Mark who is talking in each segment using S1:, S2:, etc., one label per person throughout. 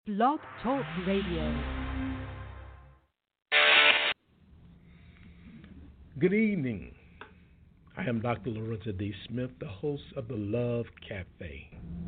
S1: Blog Talk Radio.
S2: Good evening. I am Dr. Lorenzo D. Smith, the host of the Love Cafe.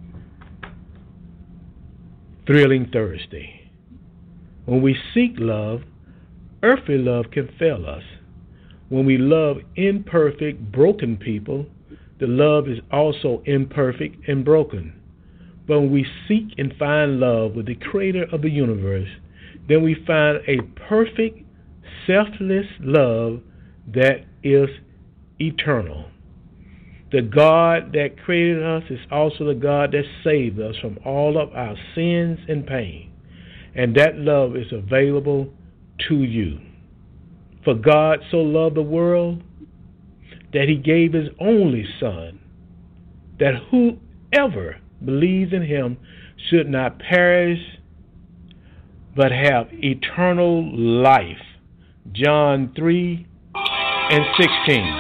S2: Thrilling Thursday. When we seek love, earthly love can fail us. When we love imperfect, broken people, the love is also imperfect and broken. But when we seek and find love with the Creator of the universe, then we find a perfect, selfless love that is eternal. The God that created us is also the God that saved us from all of our sins and pain. And that love is available to you. For God so loved the world that he gave his only Son, that whoever believes in him should not perish but have eternal life. John 3:16.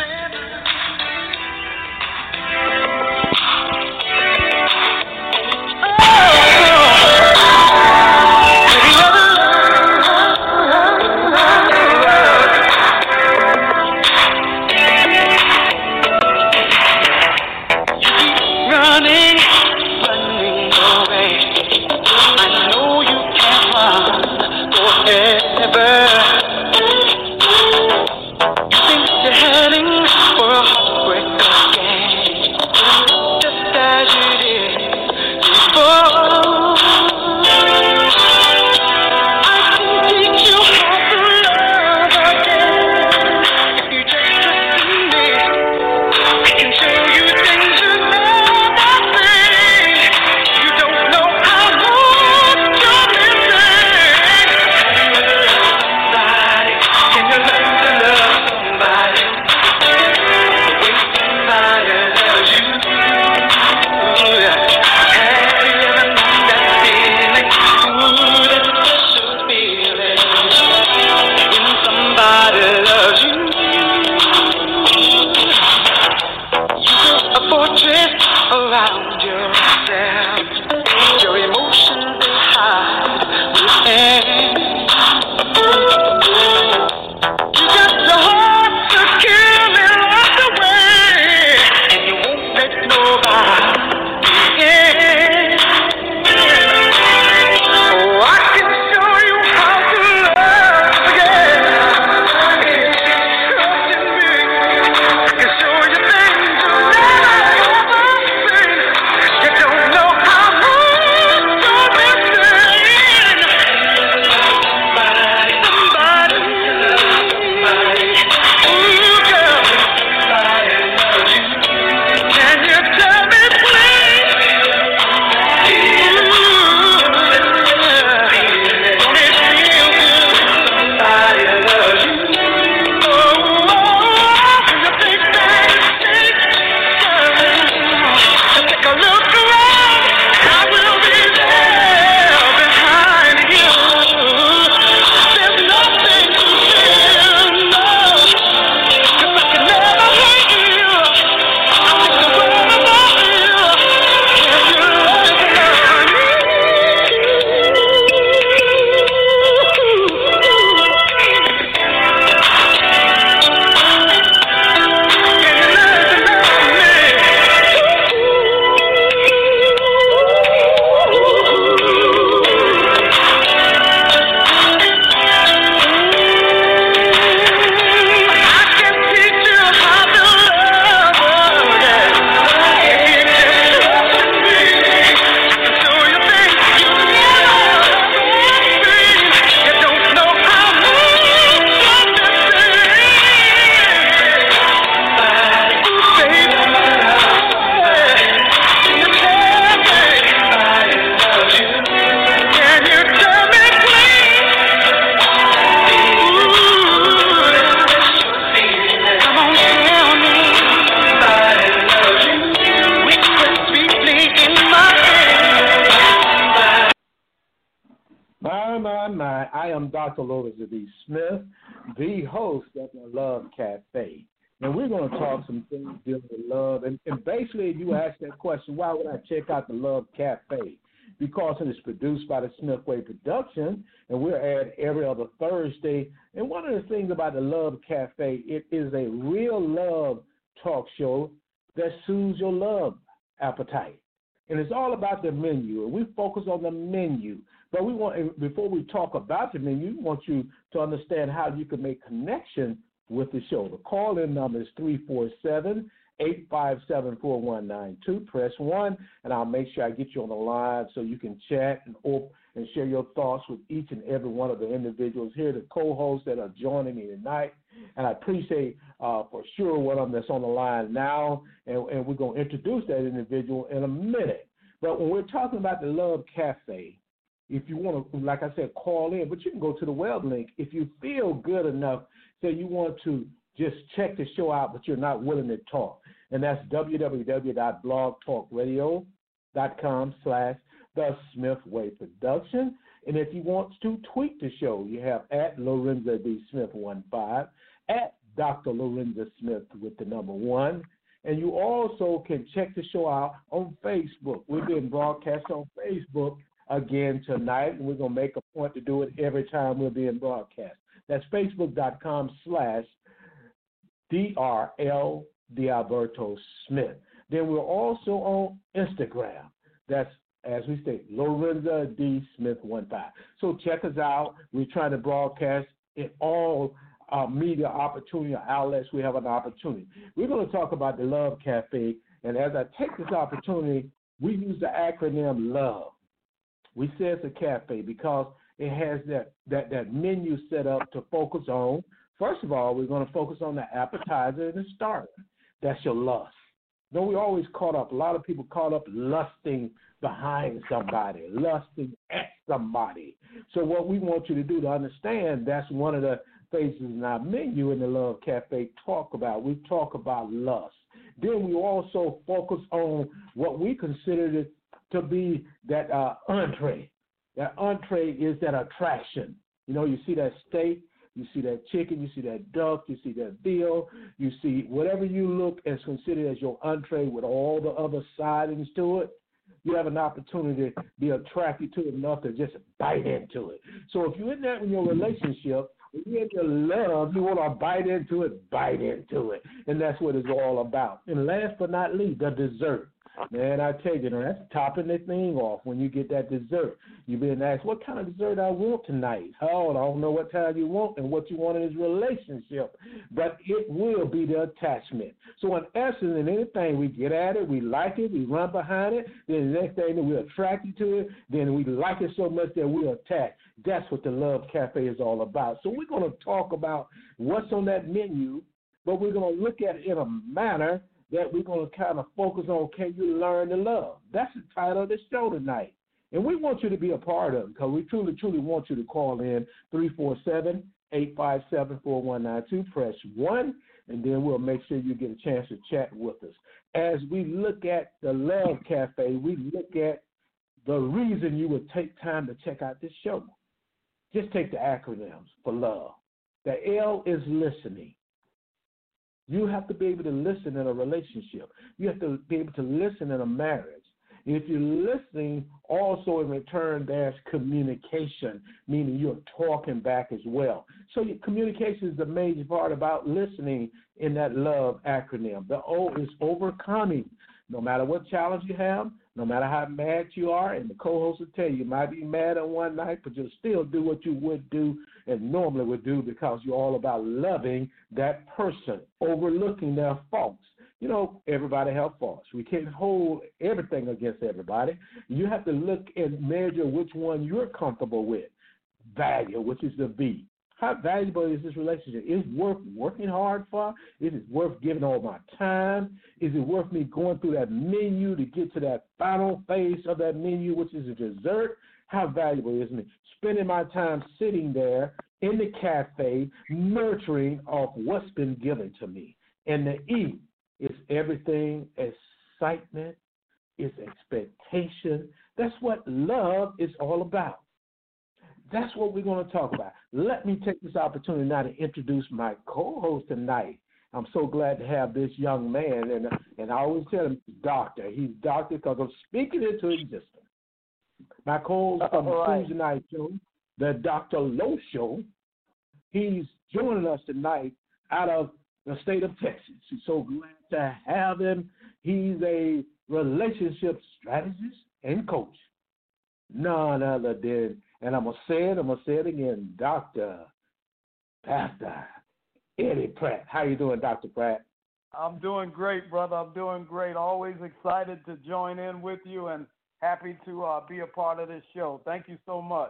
S2: I am Dr. Lorenzo D. Smith, the host of the Love Cafe. And we're going to talk some things dealing with love. And basically, you asked that question, why would I check out the Love Cafe? because it is produced by the Smithway Production, and we're aired every other Thursday. And one of the things about the Love Cafe, it is a real love talk show that soothes your love appetite. And it's all about the menu, and we focus on the menu. But we want, before we talk about the menu, we want you to understand how you can make connection with the show. The call-in number is 347-857-4192. Press 1, and I'll make sure I get you on the line so you can chat and share your thoughts with each and every one of the individuals here, the co-hosts that are joining me tonight. And I appreciate for sure one of them that's on the line now, and we're going to introduce that individual in a minute. But when we're talking about the Love Cafe, if you want to, like I said, call in, but you can go to the web link. If you feel good enough, say you want to just check the show out, but you're not willing to talk. And that's www.blogtalkradio.com/The Smithway Production. And if you want to tweet the show, you have at Lorenza D. Smith 15, at Dr. Lorenza Smith with the number 1. And you also can check the show out on Facebook. We're being broadcast on Facebook again tonight, and we're going to make a point to do it every time we're being broadcast. That's facebook.com/DRL D'Alberto Smith. Then we're also on Instagram. That's, as we say, Lorenza D. Smith 15. So check us out. We're trying to broadcast in all media opportunity outlets. We have an opportunity. We're going to talk about the Love Cafe, and as I take this opportunity, we use the acronym LOVE. We say it's a cafe because it has that menu set up to focus on. First of all, we're going to focus on the appetizer and the starter. That's your lust. You know, we always caught up, a lot of people caught up lusting behind somebody, lusting at somebody. So what we want you to do to understand, that's one of the phases in our menu in the Love Cafe talk about. We talk about lust. Then we also focus on what we consider to be that entree. That entree is that attraction. You know, you see that steak, you see that chicken, you see that duck, you see that veal, you see whatever you look as considered as your entree with all the other sidings to it. You have an opportunity to be attracted to it enough to just bite into it. So if you're in that in your relationship, if you're in your love, you want to bite into it, and that's what it's all about. And last but not least, the dessert. Man, I tell you, that's topping the thing off when you get that dessert. You're being asked, what kind of dessert I want tonight? Oh, I don't know what kind you want and what you want in this relationship, but it will be the attachment. So in essence, in anything, we get at it, we like it, we run behind it, then the next thing we're attracted to it, then we like it so much that we're attached. That's what the Love Cafe is all about. So we're going to talk about what's on that menu, but we're going to look at it in a manner that we're going to kind of focus on, can you learn to love? That's the title of the show tonight. And we want you to be a part of it because we truly, truly want you to call in 347-857-4192. Press 1, and then we'll make sure you get a chance to chat with us. As we look at the Love Cafe, we look at the reason you would take time to check out this show. Just take the acronyms for love. The L is listening. You have to be able to listen in a relationship. You have to be able to listen in a marriage. If you're listening, also in return, there's communication, meaning you're talking back as well. So communication is the major part about listening in that LOVE acronym. The O is overcoming. No matter what challenge you have, no matter how mad you are, and the co-host will tell you, you might be mad on one night, but you'll still do what you would do and normally would do because you're all about loving that person, overlooking their faults. You know, everybody has faults. We can't hold everything against everybody. You have to look and measure which one you're comfortable with. Value, which is the V. How valuable is this relationship? Is it worth working hard for? Is it worth giving all my time? Is it worth me going through that menu to get to that final phase of that menu, which is a dessert? How valuable is it? Spending my time sitting there in the cafe, nurturing of what's been given to me. And the E is everything, excitement, it's expectation. That's what love is all about. That's what we're going to talk about. Let me take this opportunity now to introduce my co-host tonight. I'm so glad to have this young man, and I always tell him he's doctor. He's doctor because I'm speaking into existence. My co-host from
S3: All right.
S2: Tuesday Night Show, the Dr. Lowe Show, he's joining us tonight out of the state of Texas. We're so glad to have him. He's a relationship strategist and coach. None other than, and I'm going to say it again, Dr. Pastor Eddie Pratt. How you doing, Dr. Pratt?
S3: I'm doing great, brother. I'm doing great. Always excited to join in with you and happy to be a part of this show. Thank you so much.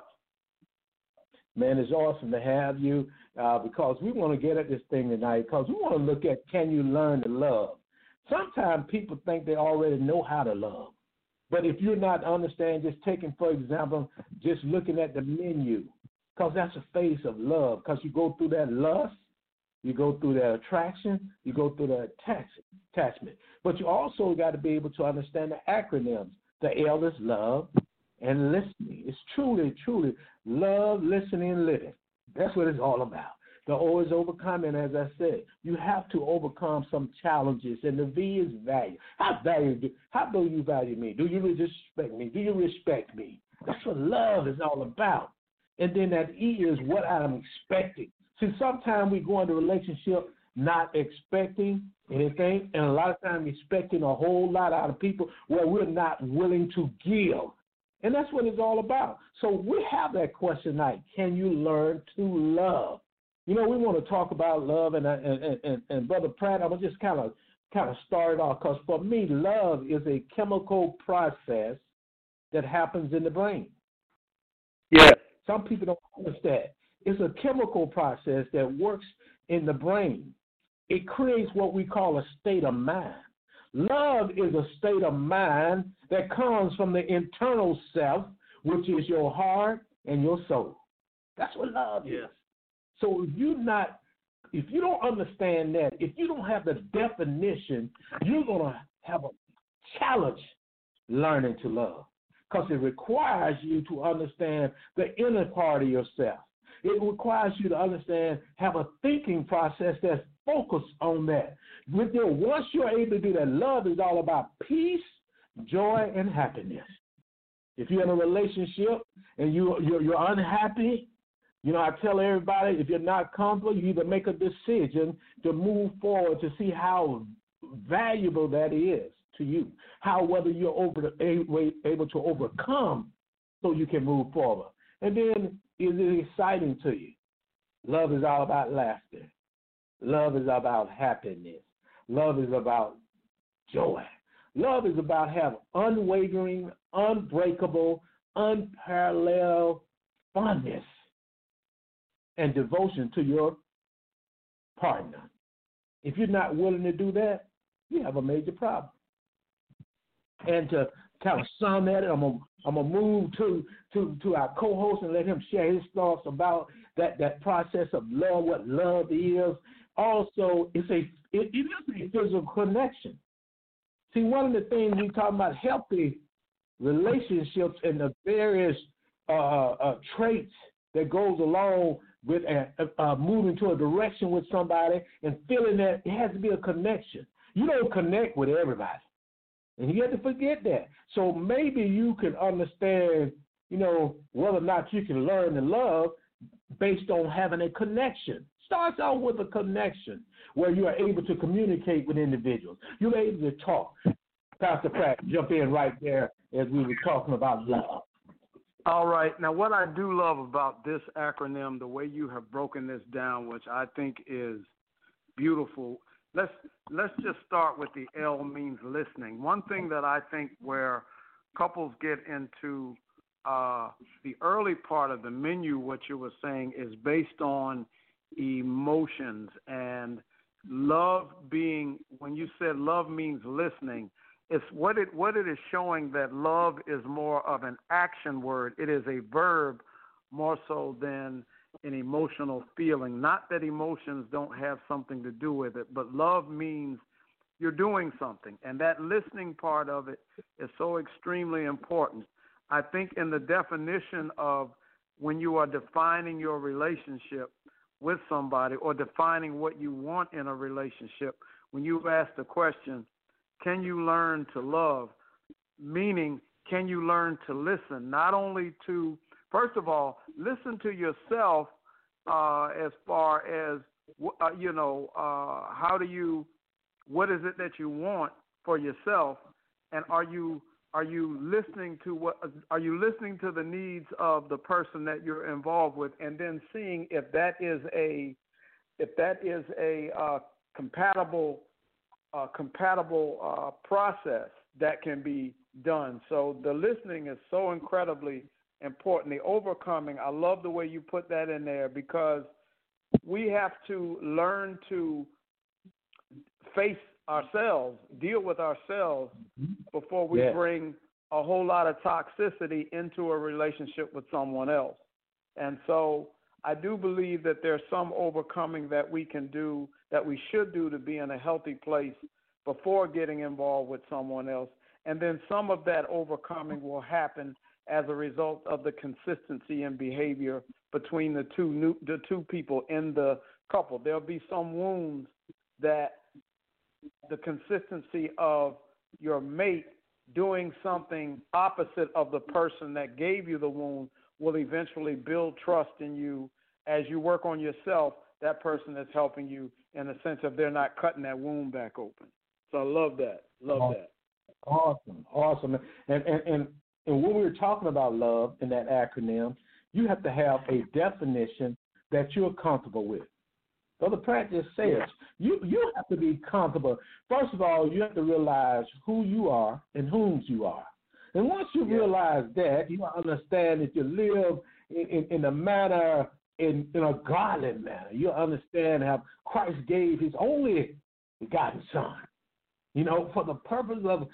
S2: Man, it's awesome to have you because we want to get at this thing tonight because we want to look at, can you learn to love? Sometimes people think they already know how to love. But if you're not understanding, just taking, for example, just looking at the menu, because that's a phase of love, because you go through that lust, you go through that attraction, you go through the attachment. But you also got to be able to understand the acronyms. The L is love and listening. It's truly, truly love, listening, living. That's what it's all about. The O is overcoming, as I said. You have to overcome some challenges, and the V is value. How do you value me? Do you respect me? Do you respect me? That's what love is all about. And then that E is what I'm expecting. See, sometimes we go into a relationship not expecting anything, and a lot of times expecting a whole lot out of people where we're not willing to give. And that's what it's all about. So we have that question tonight. Can you learn to love? You know, we want to talk about love, and Brother Pratt, I'm going to just kind of start it off, because for me, love is a chemical process that happens in the brain.
S3: Yeah.
S2: Some people don't understand. It's a chemical process that works in the brain. It creates what we call a state of mind. Love is a state of mind that comes from the internal self, which is your heart and your soul. That's what love is. So if you don't understand that, if you don't have the definition, you're going to have a challenge learning to love, because it requires you to understand the inner part of yourself. It requires you to understand, have a thinking process that's focused on that. Once you're able to do that, love is all about peace, joy, and happiness. If you're in a relationship and you're unhappy, you know, I tell everybody, if you're not comfortable, you either make a decision to move forward to see how valuable that is to you, whether you're able to overcome so you can move forward. And then, is it exciting to you? Love is all about laughter. Love is about happiness. Love is about joy. Love is about having unwavering, unbreakable, unparalleled fondness and devotion to your partner. If you're not willing to do that, you have a major problem. And to kind of sum that, I'm gonna move to our co-host and let him share his thoughts about that process of love, what love is. Also, it is a physical connection. See, one of the things we talk about healthy relationships and the various traits that goes along with moving to a direction with somebody and feeling that it has to be a connection. You don't connect with everybody. And you have to forget that. So maybe you can understand, you know, whether or not you can learn to love based on having a connection. Starts out with a connection where you are able to communicate with individuals. You're able to talk. Pastor Pratt, jump in right there as we were talking about love.
S3: All right. Now, what I do love about this acronym, the way you have broken this down, which I think is beautiful. Let's just start with the L means listening. One thing that I think where couples get into the early part of the menu, what you were saying, is based on emotions, and love being, when you said love means listening, it's what it is showing that love is more of an action word. It is a verb more so than an emotional feeling. Not that emotions don't have something to do with it, but love means you're doing something. And that listening part of it is so extremely important. I think in the definition of when you are defining your relationship with somebody or defining what you want in a relationship, when you ask the question, can you learn to love? Meaning, can you learn to listen? Not only to, first of all, listen to yourself as far as, how do you, what is it that you want for yourself, and are you listening to the needs of the person that you're involved with, and then seeing if that is a compatible process that can be done. So the listening is so incredibly important. The overcoming, I love the way you put that in there, because we have to learn to face ourselves, deal with ourselves before we bring a whole lot of toxicity into a relationship with someone else. And so I do believe that there's some overcoming that we can do, that we should do, to be in a healthy place before getting involved with someone else. And then some of that overcoming will happen as a result of the consistency in behavior between the two people in the couple. There'll be some wounds that the consistency of your mate doing something opposite of the person that gave you the wound will eventually build trust in you. As you work on yourself, that person is helping you in the sense of they're not cutting that wound back open. So I love that. That.
S2: Awesome. And when we were talking about love in that acronym, you have to have a definition that you're comfortable with. Brother Pratt just says you have to be comfortable. First of all, you have to realize who you are and whom you are. And once you realize that, you understand that you live in a manner, in a godly manner. You understand how Christ gave his only begotten Son. For the purpose of,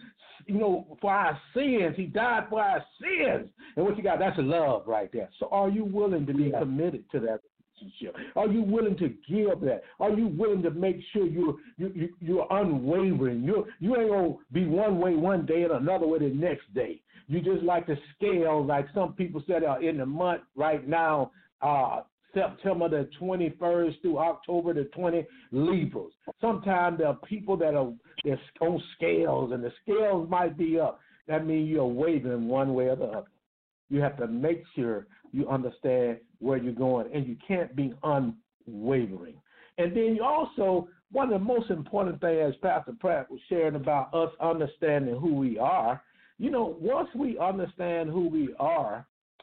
S2: for our sins. He died for our sins. And what you got, that's love right there. So are you willing to be committed to that relationship? Are you willing to give that? Are you willing to make sure you're unwavering? You ain't going to be one way one day and another way the next day. You just like the scale, like some people said in the month right now, September the 21st through October the 20th, Libras. Sometimes there are people that are on scales, and the scales might be up. That means you're wavering one way or the other. You have to make sure you understand where you're going, and you can't be unwavering. And then you also, one of the most important things, as Pastor Pratt was sharing about us understanding who we are, once we understand who we are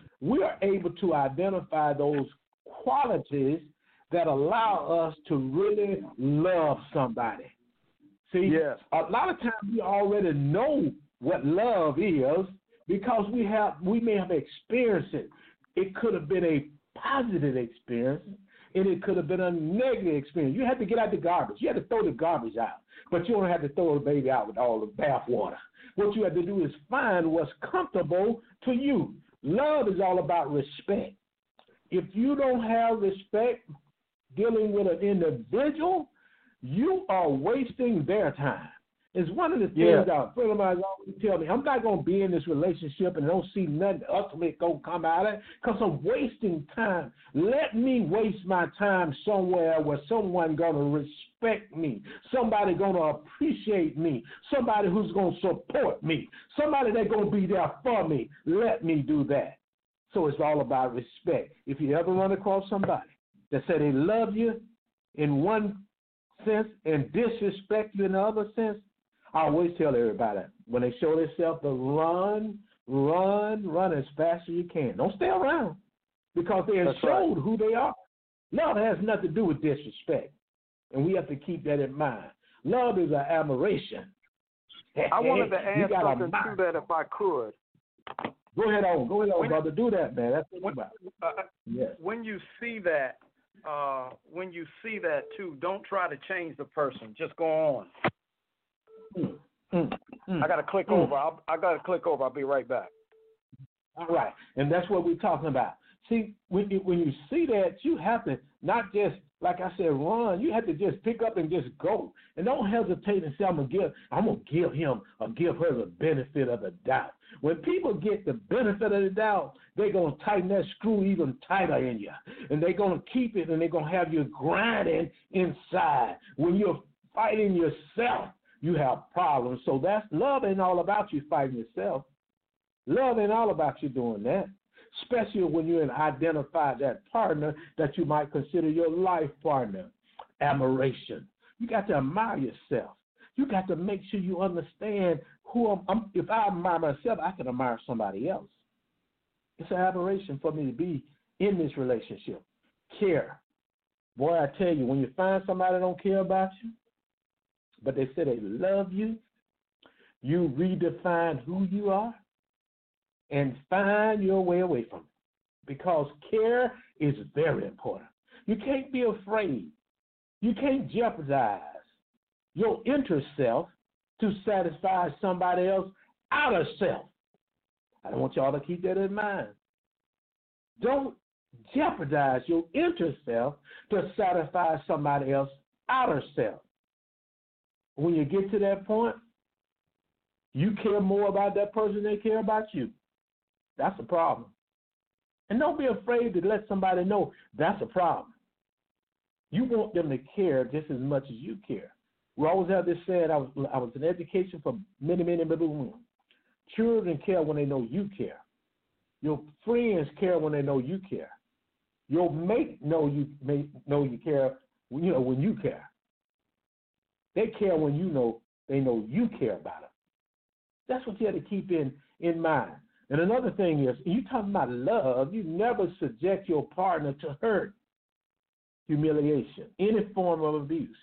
S2: able to identify those qualities that allow us to really love somebody. See, a lot of times we already know what love is because we may have experienced it. It could have been a positive experience, and it could have been a negative experience. You had to get out the garbage. You had to throw the garbage out, but you don't have to throw the baby out with all the bath water. What you have to do is find what's comfortable to you. Love is all about respect. If you don't have respect dealing with an individual, you are wasting their time. It's one of the things that a friend of mine always tell me, I'm not going to be in this relationship and don't see nothing ultimately going to come out of it because I'm wasting time. Let me waste my time somewhere where someone going to respect me, somebody going to appreciate me, somebody who's going to support me, somebody that's going to be there for me. Let me do that. So it's all about respect. If you ever run across somebody that said they love you in one sense and disrespect you in the other sense, I always tell everybody when they show themselves to run as fast as you can. Don't stay around because they have showed who they are. Love has nothing to do with disrespect, and we have to keep that in mind. Love is an admiration.
S3: I wanted to add something to that if I could.
S2: Go ahead on, brother. Do that, man. That's what it's about.
S3: When you see that, too, don't try to change the person. Just go on. I got to click over. I'll be right back.
S2: All right, and that's what we're talking about. See, when you see that, you have to not just, like I said, run. You have to just pick up and just go, and don't hesitate and say, I'm gonna give him or give her the benefit of the doubt. When people get the benefit of the doubt, they're gonna tighten that screw even tighter in you, and they're gonna keep it, and they're gonna have you grinding inside. When you're fighting yourself, you have problems. So that's love ain't all about you fighting yourself. Love ain't all about you doing that, especially when you identify that partner that you might consider your life partner. Admiration. You got to admire yourself. You got to make sure you understand who I'm. If I admire myself, I can admire somebody else. It's an admiration for me to be in this relationship. Care. Boy, I tell you, when you find somebody that don't care about you, but they say they love you, you redefine who you are and find your way away from it. Because care is very important. You can't be afraid. You can't jeopardize your inner self to satisfy somebody else outer self. I want y'all to keep that in mind. Don't jeopardize your inner self to satisfy somebody else outer self. When you get to that point, you care more about that person than they care about you. That's a problem. And don't be afraid to let somebody know that's a problem. You want them to care just as much as you care. We always have this saying, I was in education for many, many, many women. Children care when they know you care. Your friends care when they know you care. Your mate know you care when you care. They care when they know you care about them. That's what you have to keep in mind. And another thing is, you talking about love, you never subject your partner to hurt, humiliation, any form of abuse.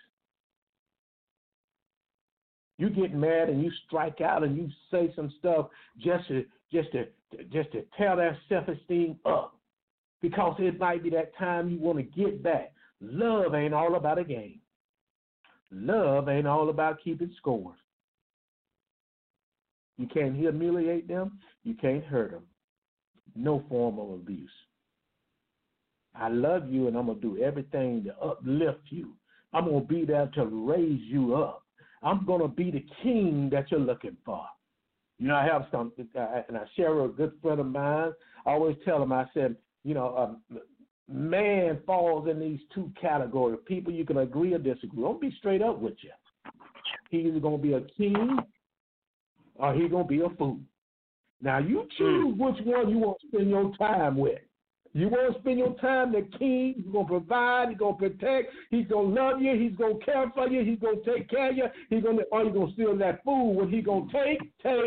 S2: You get mad and you strike out and you say some stuff just to tear their self-esteem up, because it might be that time you want to get back. Love ain't all about a game. Love ain't all about keeping score. You can't humiliate them. You can't hurt them. No form of abuse. I love you, and I'm going to do everything to uplift you. I'm going to be there to raise you up. I'm going to be the king that you're looking for. You know, I have something, and I share with a good friend of mine. I always tell him, I said, man falls in these two categories. People you can agree or disagree. Don't be straight up with you. He's either going to be a king or he's going to be a fool. Now, you choose which one you want to spend your time with. You want to spend your time the king. He's going to provide. He's going to protect. He's going to love you. He's going to care for you. He's going to take care of you. Or you're going to steal that fool when he's going to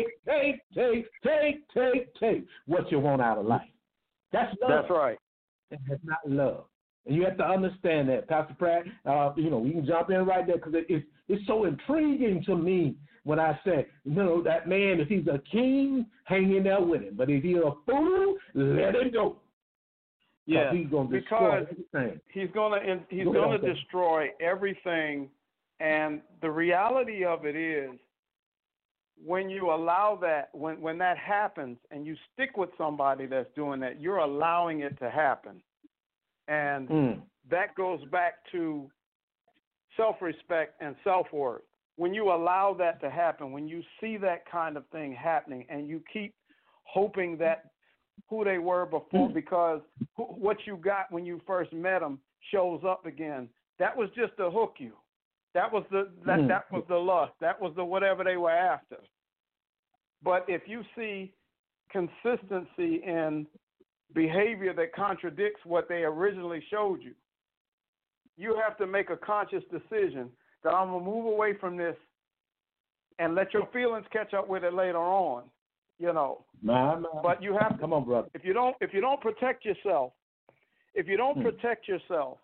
S2: take what you want out of life. That's love.
S3: That's right.
S2: That's not love. And you have to understand that, Pastor Pratt. We can jump in right there because it's so intriguing to me when I say, that man, if he's a king, hang in there with him. But if he's a fool, let him go.
S3: Yeah,
S2: he's going to destroy everything.
S3: He's going to destroy everything. And the reality of it is, when you allow that, when that happens and you stick with somebody that's doing that, you're allowing it to happen. And that goes back to self-respect and self-worth. When you allow that to happen, when you see that kind of thing happening and you keep hoping that who they were before, because what you got when you first met them shows up again, that was just to hook you. That was that was the lust. That was the whatever they were after. But if you see consistency in behavior that contradicts what they originally showed you, you have to make a conscious decision that I'm going to move away from this and let your feelings catch up with it later on, But you have to,
S2: come on, brother.
S3: If you don't protect yourself, if you don't protect yourself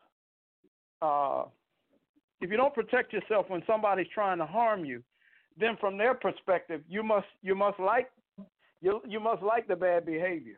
S3: when somebody's trying to harm you, then from their perspective, you must like the bad behavior.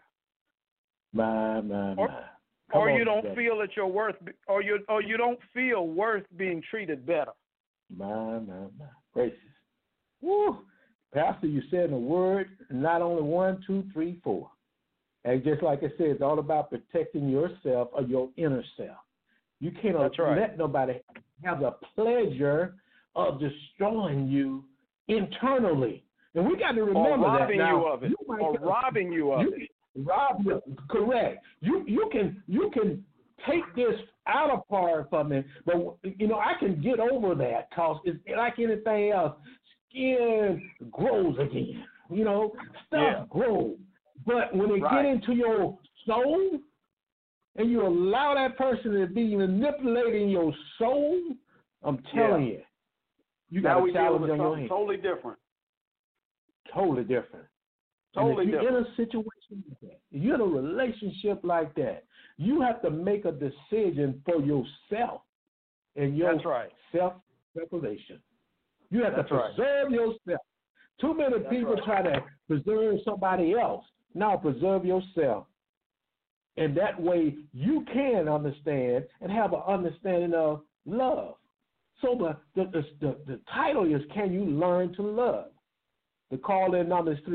S3: Or you don't feel that you're worth, or you don't feel worth being treated better.
S2: My gracious. Woo. Pastor, you said in a word, not only 1, 2, 3, 4. And just like I said, it's all about protecting yourself or your inner self. You can't let nobody have the pleasure of destroying you internally. And we got to remember that now.
S3: Robbing you of it.
S2: Correct. You can take this outer part from it, but I can get over that because it's like anything else. Skin grows again. Stuff grows. But when it get into your soul and you allow that person to be manipulating your soul, I'm telling you, you got a challenge on your hands.
S3: Totally different.
S2: Totally different.
S3: Totally
S2: different. If you're
S3: in
S2: a situation like that, if you're in a relationship like that, you have to make a decision for yourself and your self-preservation. You have to preserve yourself. Too many people try to preserve somebody else. Now preserve yourself. And that way you can understand and have an understanding of love. So the title is, Can You Learn to Love? The call-in number is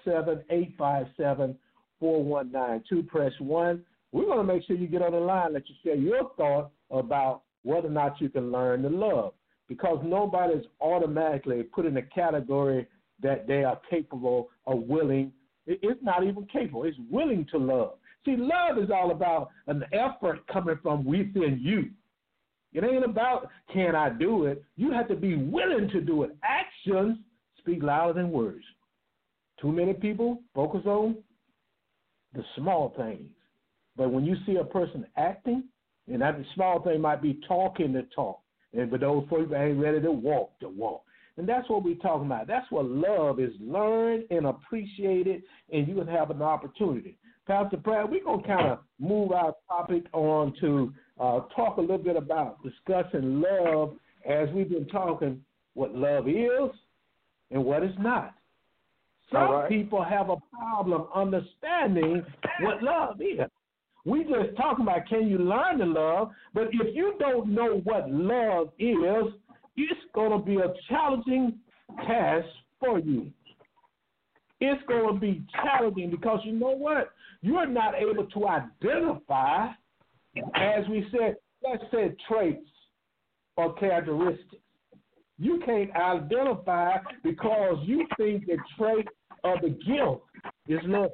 S2: 347-857-4192. Press 1. We're going to make sure you get on the line, let you share your thought about whether or not you can learn to love. Because nobody's automatically put in a category that they are capable or willing. It's not even capable. It's willing to love. See, love is all about an effort coming from within you. It ain't about can I do it. You have to be willing to do it. Actions speak louder than words. Too many people focus on the small things. But when you see a person acting, and that small thing might be talking the talk, but those people ain't ready to walk the walk. And that's what we're talking about. That's what love is, learned and appreciated, and you can have an opportunity. Pastor Pratt, we're going to kind of move our topic on to talk a little bit about discussing love as we've been talking what love is and what it's not. Some people have a problem understanding what love is. We just talking about can you learn to love, but if you don't know what love is, it's going to be a challenging task for you. It's going to be challenging because you know what? You're not able to identify, as we said, let's say traits or characteristics. You can't identify because you think the trait of the gift is love.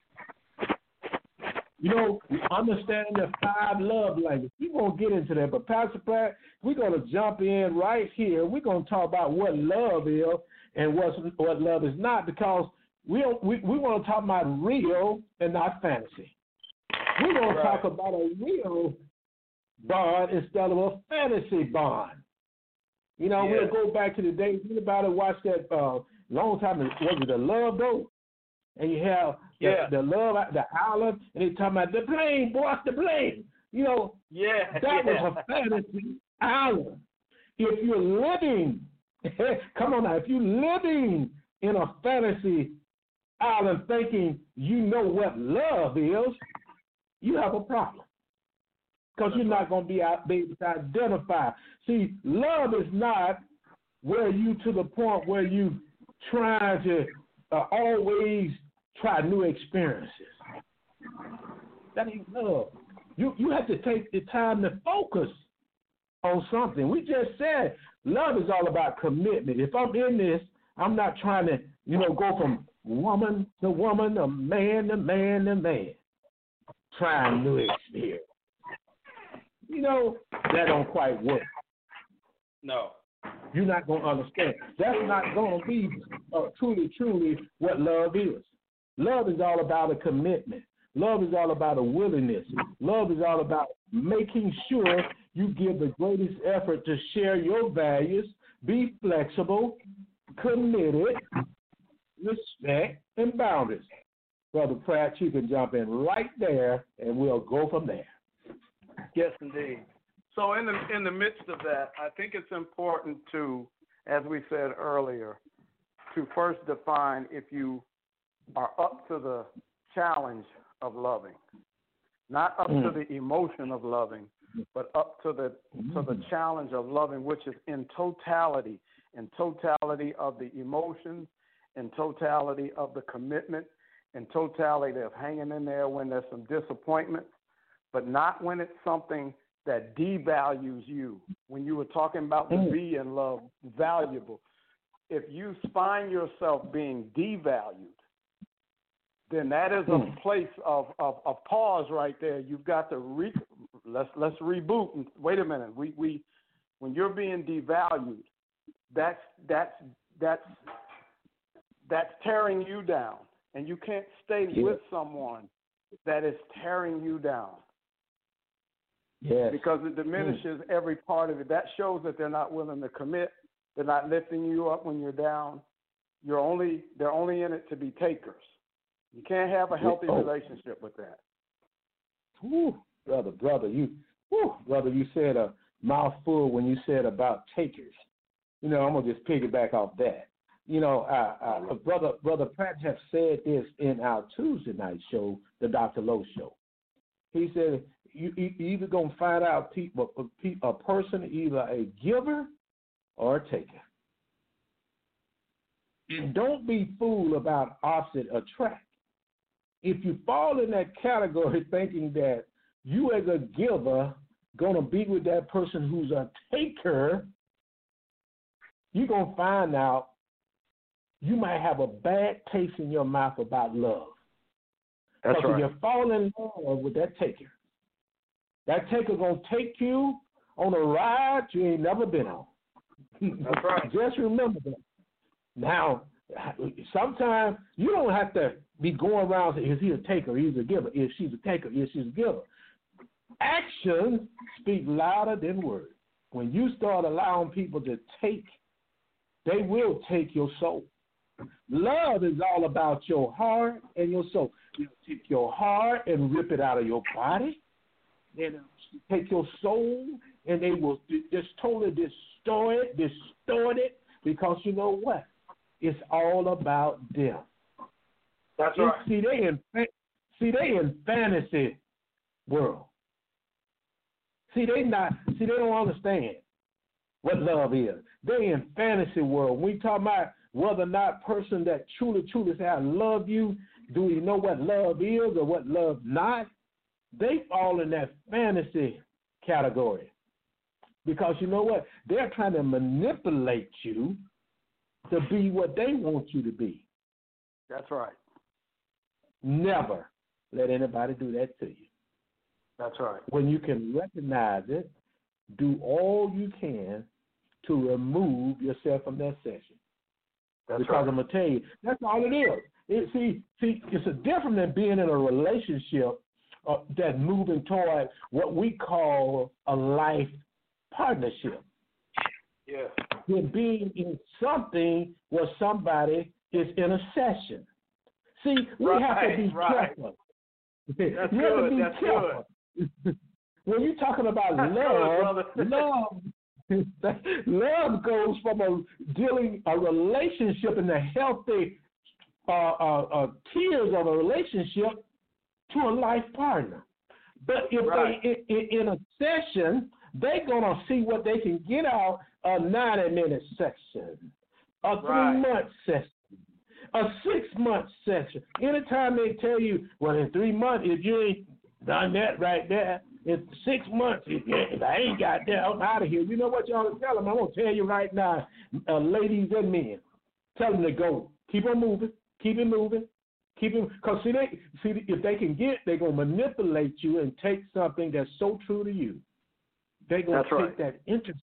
S2: You know, understanding the 5 love languages. We're going to get into that, but Pastor Pratt, we're going to jump in right here. We're going to talk about what love is and what love is not, because we want to talk about real and not fantasy. We're going to talk about a real bond instead of a fantasy bond. You know, we'll go back to the days. Anybody watched that long time, was it The Love Boat? And you have the love, the island, and they talking about the plane, boy, the plane. You know, that was a fantasy island. If you're living, come on now, if you're living in a fantasy island thinking you know what love is, you have a problem. Because you're not going to be able to identify. See, love is not where you to the point where you trying to always try new experiences. That ain't love. You have to take the time to focus on something. We just said love is all about commitment. If I'm in this, I'm not trying to, go from woman to woman, or man to man to man. Trying new experience. That don't quite work.
S3: No.
S2: You're not going to understand. That's not going to be truly what love is. Love is all about a commitment. Love is all about a willingness. Love is all about making sure you give the greatest effort to share your values, be flexible, committed, respect, and boundaries. Brother Pratt, you can jump in right there, and we'll go from there.
S3: Yes, indeed. So in the midst of that, I think it's important to, as we said earlier, to first define if you are up to the challenge of loving, not up to the emotion of loving, but up to the challenge of loving, which is in totality of the emotions, in totality of the commitment, in totality of hanging in there when there's some disappointment, but not when it's something that devalues you. When you were talking about the be in love, valuable. If you find yourself being devalued, then that is a place of pause right there. You've got to let's reboot. And wait a minute. We when you're being devalued, that's tearing you down. And you can't stay with someone that is tearing you down.
S4: Yes.
S3: Because it diminishes every part of it. That shows that they're not willing to commit. They're not lifting you up when you're down. They're only in it to be takers. You can't have a healthy relationship with that.
S4: Woo, brother, you said a mouthful when you said about takers. I'm gonna just piggyback off that. Brother Pratt have said this in our Tuesday night show, the Dr. Lowe Show. He said you either gonna find out a person either a giver or a taker. And don't be fooled about opposite attract. If you fall in that category thinking that you as a giver gonna be with that person who's a taker, you're gonna find out you might have a bad taste in your mouth about love.
S3: That's
S4: because
S3: right.
S4: if you fall in love with that taker gonna take you on a ride you ain't never been on.
S3: That's right.
S4: Just remember that. Now, sometimes you don't have to be going around saying, is he a taker, he's a giver. If she's a taker, if she's a giver. Actions speak louder than words. When you start allowing people to take, they will take your soul. Love is all about your heart and your soul. You take your heart and rip it out of your body. Then take your soul and they will just totally distort it because you know what? It's all about them.
S3: That's right.
S4: See, they in fantasy world. They don't understand what love is. They in fantasy world. We talk about whether or not person that truly say I love you, do we know what love is or what love not? They fall in that fantasy category. Because you know what? They're trying to manipulate you to be what they want you to be.
S3: That's right.
S4: Never let anybody do that to you.
S3: That's right.
S4: When you can recognize it, do all you can to remove yourself from that session.
S3: That's
S4: because
S3: right.
S4: I'm going to tell you, that's all it is. See, it's a different than being in a relationship that's moving toward what we call a life partnership.
S3: Yeah.
S4: Than being in something where somebody is in a session. See, we have to be careful.
S3: That's
S4: you
S3: good.
S4: have to be
S3: That's
S4: careful. Good. When you're talking about love goes from a relationship and the healthy tiers of a relationship to a life partner. But if they in a session, they're gonna see what they can get out a 90-minute session, a 3-month session, a 6-month session. Anytime they tell you, well, in 3 months, if you ain't done that right there, in 6 months, if I ain't got that, I'm out of here. You know what y'all tell them? I'm going to tell you right now, ladies and men, tell them to go. Keep on moving. Keep it moving. Keep it. Because, see, if they can get, they're going to manipulate you and take something that's so true to you. They're going to take that interest.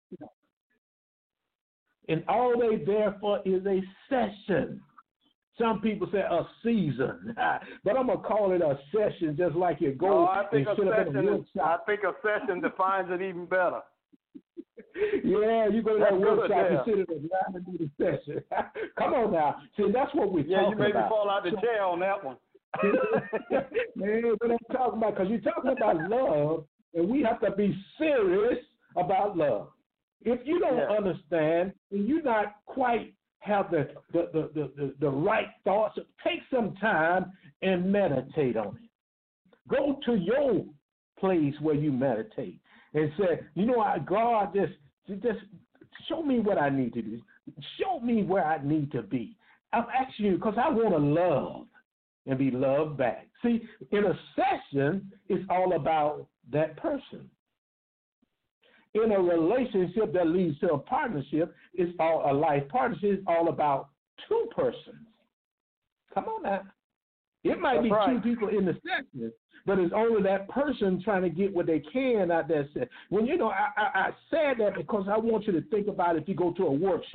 S4: And all they there for is a session. Some people say a season, but I'm going to call it a session just like you go.
S3: No, I think a session defines it even better.
S4: Yeah, you go to that workshop and sit at the line and do the session. Come on now. See, that's what we're talking about.
S3: Yeah, you made me fall out the chair on that one.
S4: Man, what I'm talking about, because you're talking about love, and we have to be serious about love. If you don't understand, and you're not quite have the right thoughts, take some time and meditate on it. Go to your place where you meditate and say, you know, God, just show me what I need to do. Show me where I need to be. I'm asking you because I want to love and be loved back. See, in a session, it's all about that person. In a relationship that leads to a partnership, it's all a life partnership. It's all about two persons. Come on now. It might be two people in the session, but it's only that person trying to get what they can out there. When I said that because I want you to think about if you go to a workshop.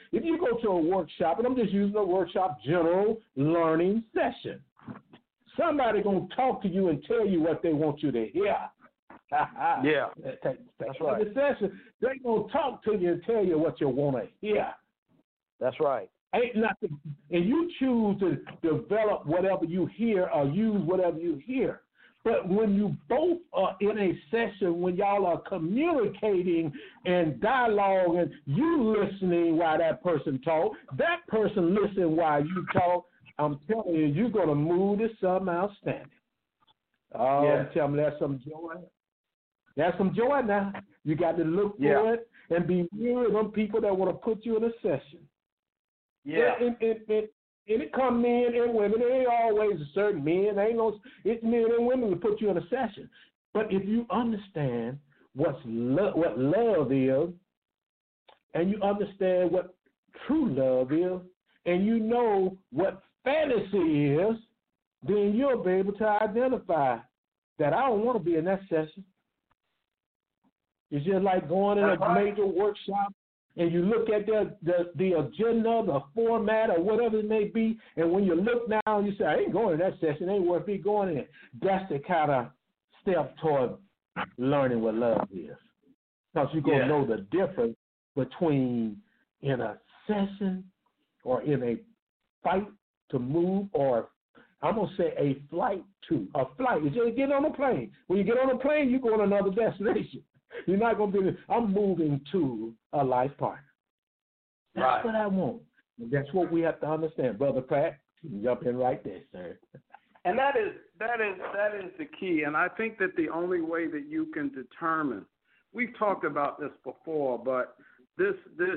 S4: if you go to a workshop, and I'm just using a workshop general learning session, somebody going to talk to you and tell you what they want you to hear.
S3: Yeah, that's right.
S4: The session, they're going to talk to you and tell you what you want to hear.
S3: That's right.
S4: Ain't nothing, and you choose to develop whatever you hear or use whatever you hear. But when you both are in a session, when y'all are communicating and dialogue, and you listening while that person talk, that person listen while you talk, I'm telling you, you're going to move to something outstanding. Oh, yeah. Tell me that's some joy. That's some joy now. You got to look for it and be weary of them people that want to put you in a session.
S3: Yeah.
S4: And it come men and women. It ain't always a certain men. It's men and women to put you in a session. But if you understand what love is, and you understand what true love is, and you know what fantasy is, then you'll be able to identify that I don't want to be in that session. It's just like going in a major workshop, and you look at the agenda, the format, or whatever it may be, and when you look now, you say, I ain't going to that session. It ain't worth me going in. That's the kind of step toward learning what love is. Because you're going to know the difference between in a session or in a fight to move, or I'm going to say a flight. It's just getting on a plane. When you get on a plane, you go to another destination. You're not going to be, I'm moving to a life partner. That's what I want. And that's what we have to understand. Brother Pat, you can jump in right there, sir.
S3: And that is the key. And I think that the only way that you can determine, we've talked about this before, but this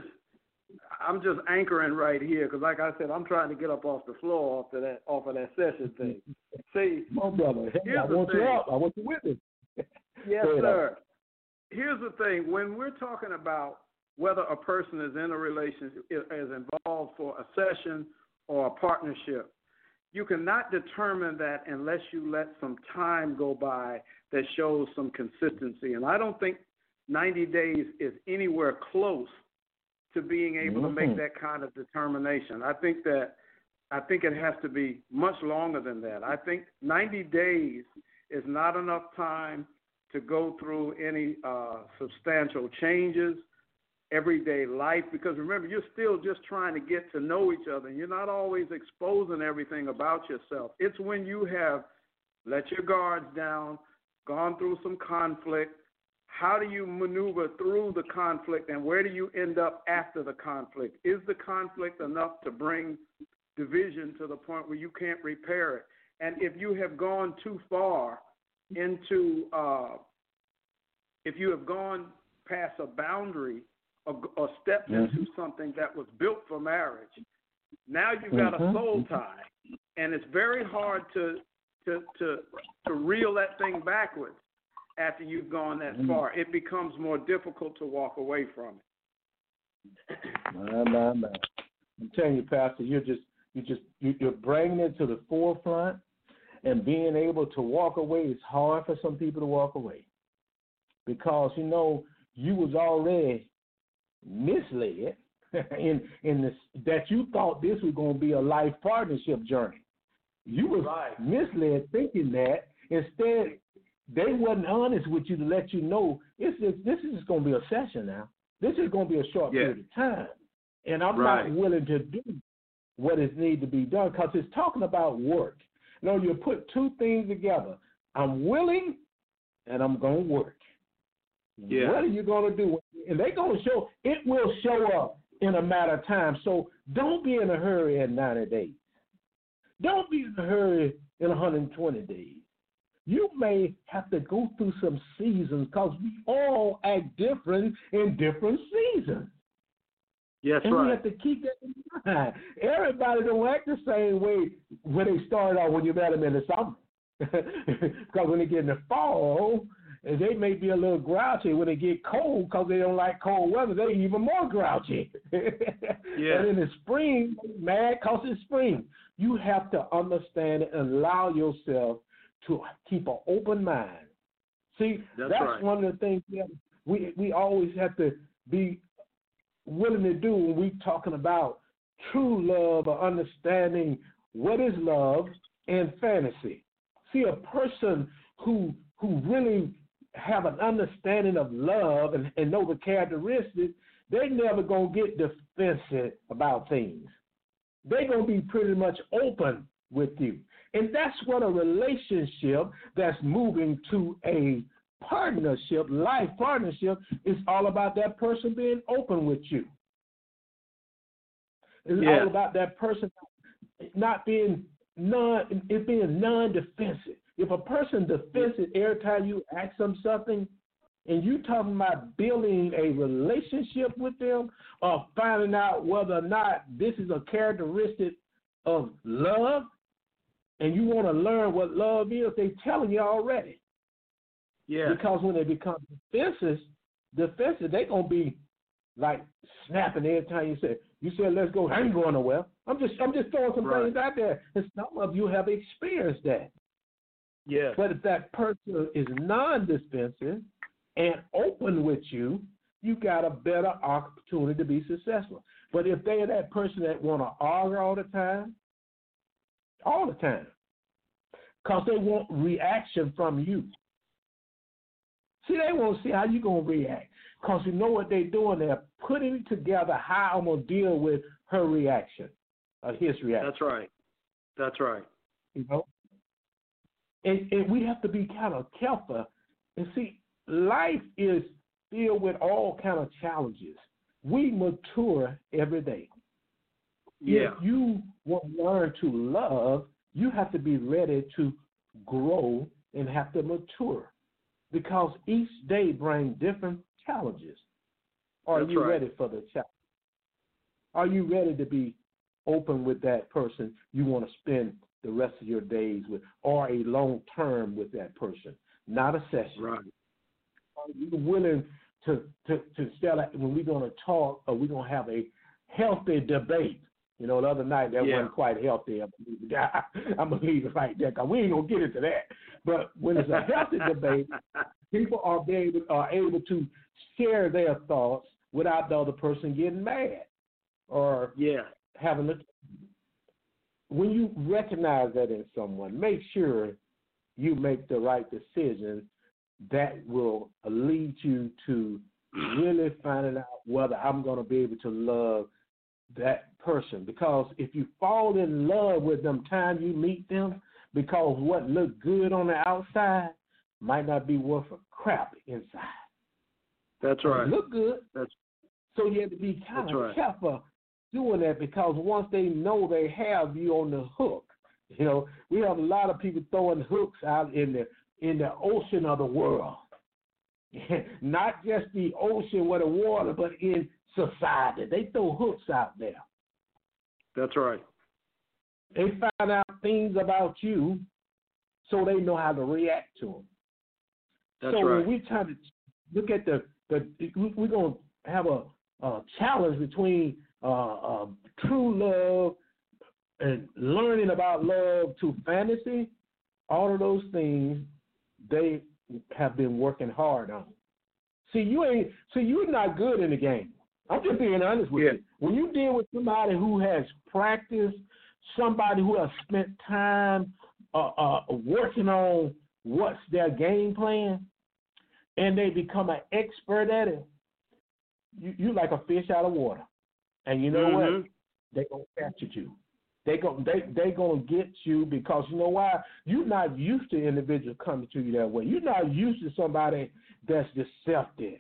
S3: I'm just anchoring right here because, like I said, I'm trying to get up off the floor off of that session thing. See,
S4: my brother, I want you up. I want you with me.
S3: Yes, sir. Here's the thing. When we're talking about whether a person is in a relationship, is involved for a session or a partnership, you cannot determine that unless you let some time go by that shows some consistency. And I don't think 90 days is anywhere close to being able to make that kind of determination. I think it has to be much longer than that. I think 90 days is not enough time to go through any substantial changes, everyday life, because remember, you're still just trying to get to know each other. You're not always exposing everything about yourself. It's when you have let your guards down, gone through some conflict. How do you maneuver through the conflict, and where do you end up after the conflict? Is the conflict enough to bring division to the point where you can't repair it? And if you have gone too far into, if you have gone past a boundary or stepped into something that was built for marriage, now you've got a soul tie, and it's very hard to reel that thing backwards after you've gone that far. It becomes more difficult to walk away from it.
S4: Man. I'm telling you, Pastor, you're bringing it to the forefront. And being able to walk away is hard for some people to walk away because, you was already misled in this, that you thought this was going to be a life partnership journey. You was misled thinking that. Instead, they wasn't honest with you to let you know this is going to be a session now. This is going to be a short period of time. And I'm not willing to do what is needed to be done because it's talking about work. No, you put two things together. I'm willing, and I'm going to work. Yeah. What are you going to do? And they're going to show. It will show up in a matter of time. So don't be in a hurry in 90 days. Don't be in a hurry in 120 days. You may have to go through some seasons because we all act different in different seasons.
S3: Yes,
S4: and we have to keep that in mind. Everybody don't act the same way when they started out when you met them in the summer. Because when they get in the fall, they may be a little grouchy. When they get cold, because they don't like cold weather, they're even more grouchy. And in the spring, mad because it's spring. You have to understand and allow yourself to keep an open mind. See, that's one of the things we always have to be willing to do when we're talking about true love or understanding what is love and fantasy. See, a person who really have an understanding of love and know the characteristics, they never going to get defensive about things. They're going to be pretty much open with you. And that's what a relationship that's moving to a partnership, life partnership, is all about that person being open with you. It's all about that person not being non-defensive. If a person defensive every time you ask them something, and you talking about building a relationship with them or finding out whether or not this is a characteristic of love, and you want to learn what love is, they telling you already. Yeah. Because when they become defensive, they gonna be like snapping every time you say let's go. I ain't going nowhere. I'm just throwing some things out there, and some of you have experienced that. Yeah. But if that person is non-defensive and open with you, you got a better opportunity to be successful. But if they are that person that want to argue all the time, because they want reaction from you. See, they want to see how you're going to react. Because you know what they're doing? They're putting together how I'm going to deal with her reaction, or his reaction. That's right. You know? And we have to be kind of careful. And see, life is filled with all kind of challenges. We mature every day. Yeah. If you want to learn to love, you have to be ready to grow and have to mature, because each day brings different challenges. Are you ready for the challenge? Are you ready to be open with that person you want to spend the rest of your days with, or a long term with that person, not a session? Right. Are you willing to sell it when we're going to talk, or we're going to have a healthy debate? You know, the other night that wasn't quite healthy. I'm going to leave it right there, because we ain't going to get into that. But when it's a healthy debate, people are able to share their thoughts without the other person getting mad or having a. When you recognize that in someone, make sure you make the right decision that will lead you to really finding out whether I'm going to be able to love that person. Because if you fall in love with them time you meet them, because what look good on the outside might not be worth a crap inside. That's right. It look good. So you have to be kind of careful doing that, because once they know they have you on the hook, you know, we have a lot of people throwing hooks out in the ocean of the world. Not just the ocean with the water, but in society. They throw hooks out there. That's right. They find out things about you so they know how to react to them. That's so when we try to look at we're going to have a challenge between true love and learning about love to fantasy. All of those things they have been working hard on. You're not good in the game. I'm just being honest with you. When you deal with somebody who has practiced, somebody who has spent time working on what's their game plan, and they become an expert at it, you like a fish out of water. And you know what? They're going to catch you. They're going to get you, because you know why? You're not used to individuals coming to you that way. You're not used to somebody that's deceptive.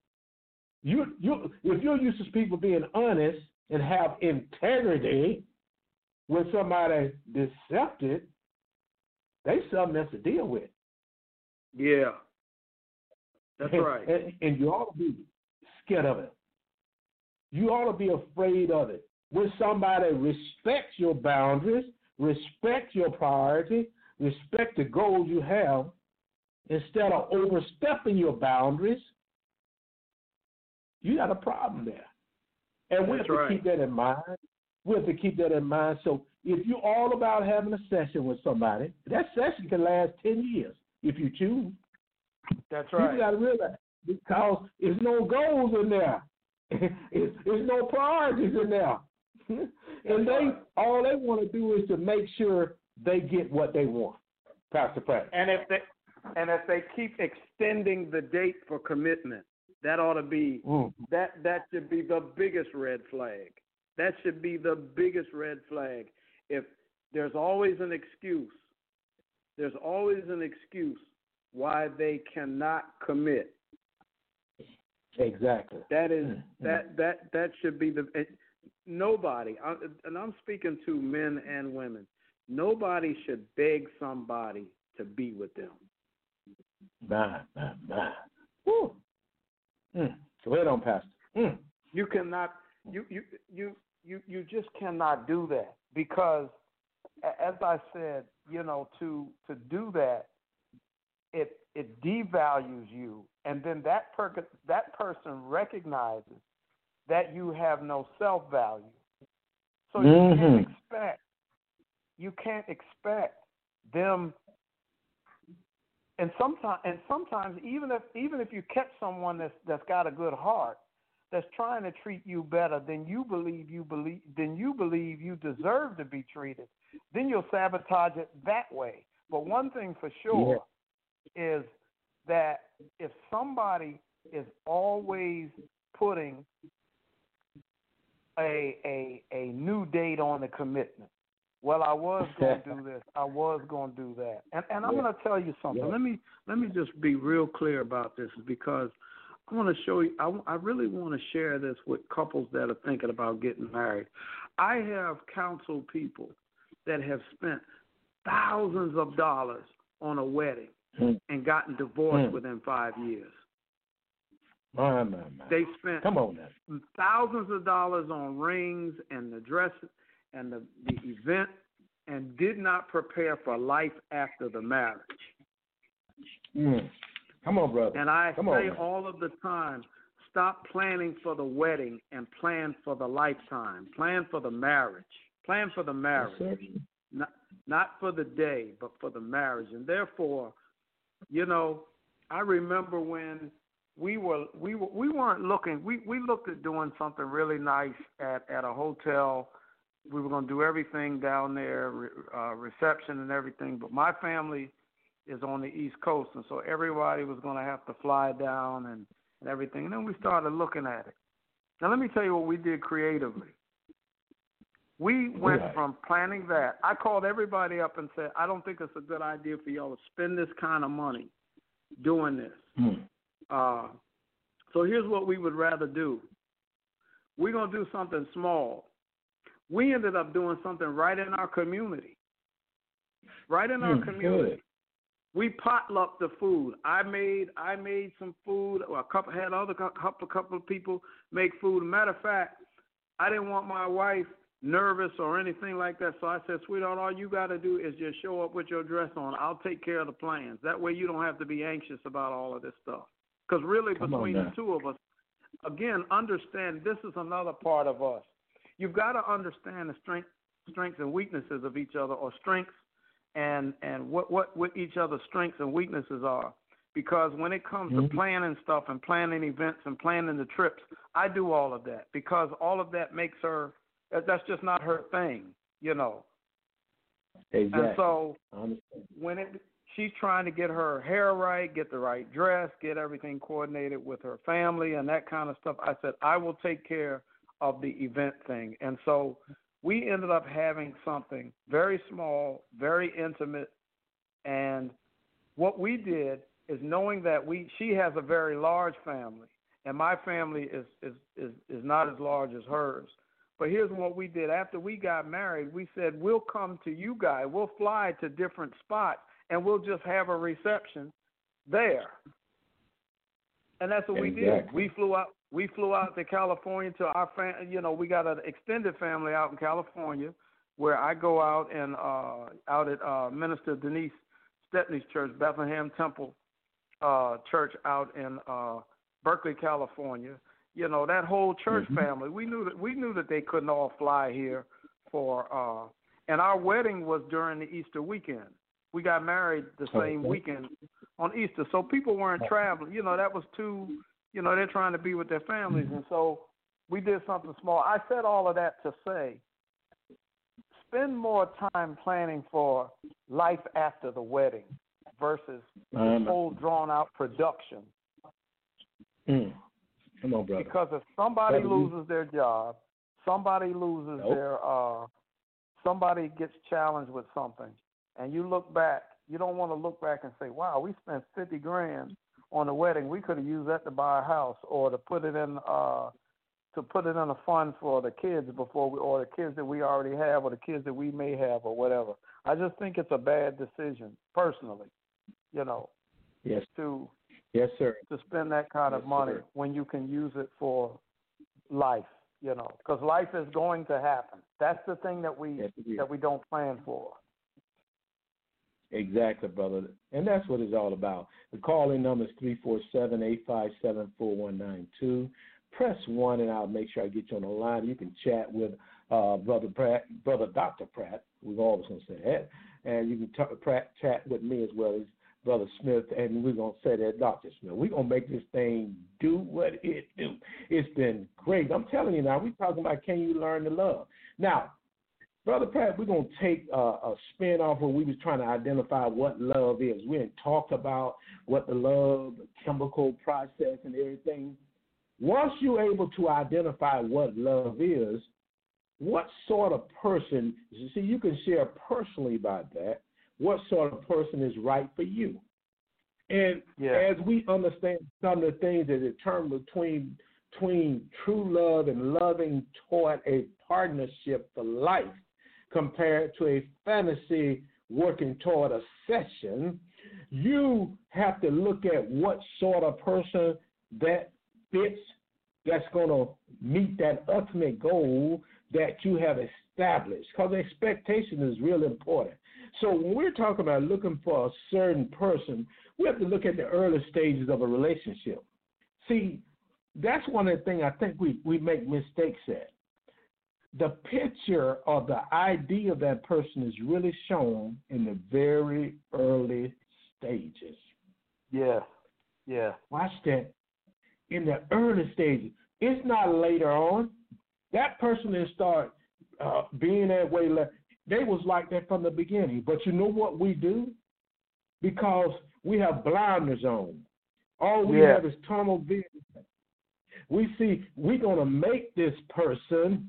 S4: If you're used to people being honest and have integrity, when somebody deceptive, they something else to deal with. Yeah. That's right. And you ought to be scared of it. You ought to be afraid of it. When somebody respects your boundaries, respect your priority, respect the goals you have, instead of overstepping your boundaries, you got a problem there. And we have to keep that in mind. We have to keep that in mind. So if you're all about having a session with somebody, that session can last 10 years if you choose. That's right. You got to realize, because there's no goals in there. There's no priorities in there. And all they want to do is to make sure they get what they want. Pastor Pratt.
S3: And if they keep extending the date for commitment, that ought to be that should be the biggest red flag. That should be the biggest red flag. If there's always an excuse why they cannot commit.
S4: Exactly.
S3: That is that should be nobody. And I'm speaking to men and women. Nobody should beg somebody to be with them.
S4: Bye. Woo. Go ahead on, Pastor.
S3: You cannot. You just cannot do that, because, as I said, to do that, it devalues you, and then that person recognizes that you have no self-value. So you can't expect them. And sometimes even if you catch someone that's got a good heart, that's trying to treat you better than you believe you deserve to be treated, then you'll sabotage it that way. But one thing for sure is that if somebody is always putting a new date on the commitment, well, I was going to do this, I was going to do that, and I'm going to tell you something. Let me just be real clear about this, because I want to show you. I really want to share this with couples that are thinking about getting married. I have counseled people that have spent thousands of dollars on a wedding and gotten divorced within 5 years.
S4: My.
S3: They spent
S4: thousands
S3: of dollars on rings and the dress and the event, and did not prepare for life after the marriage.
S4: Come on, brother.
S3: And I say all of the time, stop planning for the wedding and plan for the lifetime. Plan for the marriage. Plan for the marriage. Yes, not for the day, but for the marriage. And therefore, I remember when we weren't looking. We looked at doing something really nice at a hotel. We were going to do everything down there, reception and everything. But my family is on the East Coast, and so everybody was going to have to fly down and everything. And then we started looking at it. Now, let me tell you what we did creatively. We went from planning that. I called everybody up and said, I don't think it's a good idea for y'all to spend this kind of money doing this. So here's what we would rather do. We're going to do something small. We ended up doing something right in our community. Right in our community. Good. We potlucked the food. I made some food. A couple of people make food. Matter of fact, I didn't want my wife nervous or anything like that, so I said, sweetheart, all you got to do is just show up with your dress on. I'll take care of the plans. That way you don't have to be anxious about all of this stuff. Because really, between the two of us, again, understand this is another part of us. You've got to understand the strengths and weaknesses of each other, or strengths and what each other's strengths and weaknesses are. Because when it comes to planning stuff and planning events and planning the trips, I do all of that, because all of that makes her, that's just not her thing, Exactly. And so she's trying to get her hair right, get the right dress, get everything coordinated with her family and that kind of stuff. I said, I will take care of the event thing. And so we ended up having something very small, very intimate. And what we did is, knowing that she has a very large family, and my family is not as large as hers. But here's what we did. After we got married, we said, we'll come to you guys. We'll fly to different spots, and we'll just have a reception there. And that's what we did. We flew out to California to our family. We got an extended family out in California, where I go out and out at Minister Denise Stepney's church, Bethlehem Temple Church out in Berkeley, California. That whole church family. We knew that they couldn't all fly here for. And our wedding was during the Easter weekend. We got married the same weekend on Easter, so people weren't traveling. That was too. They're trying to be with their families, and so We did something small. I said all of that to say, spend more time planning for life after the wedding versus this whole drawn-out production.
S2: Come on, brother.
S3: Because if somebody loses their job, somebody loses somebody gets challenged with something, and you look back, you don't want to look back and say, wow, we spent $50,000 on the wedding. We could have used that to buy a house or to put it in a fund for the kids or the kids that we already have or the kids that we may have or whatever. I just think it's a bad decision, personally,
S2: Yes. Yes, sir.
S3: To spend that kind of money when you can use it for life, because life is going to happen. That's the thing that we don't plan for.
S2: Exactly, brother. And that's what it's all about. The call-in number is 347-857-4192. Press 1, and I'll make sure I get you on the line. You can chat with Brother Dr. Pratt. We're always going to say that. And you can chat with me as well as Brother Smith, and we're going to say that Dr. Smith. We're going to make this thing do what it do. It's been great. I'm telling you now, we're talking about can you learn to love. Now, Brother Pratt, we're going to take a spin off where we was trying to identify what love is. We didn't talk about what the love, the chemical process and everything. Once you're able to identify what love is, what sort of person, you can share personally about that, what sort of person is right for you. And as we understand some of the things that determine between true love and loving toward a partnership for life compared to a fantasy working toward a session, you have to look at what sort of person that fits, that's going to meet that ultimate goal that you have established, because expectation is really important. So when we're talking about looking for a certain person, we have to look at the early stages of a relationship. See, that's one of the things I think we make mistakes at. The picture or the idea of that person is really shown in the very early stages.
S3: Yeah.
S2: Watch that. In the early stages. It's not later on. That person didn't start being that way. They was like that from the beginning. But you know what we do? Because we have blinders on. All we have is tunnel vision. We see we're going to make this person,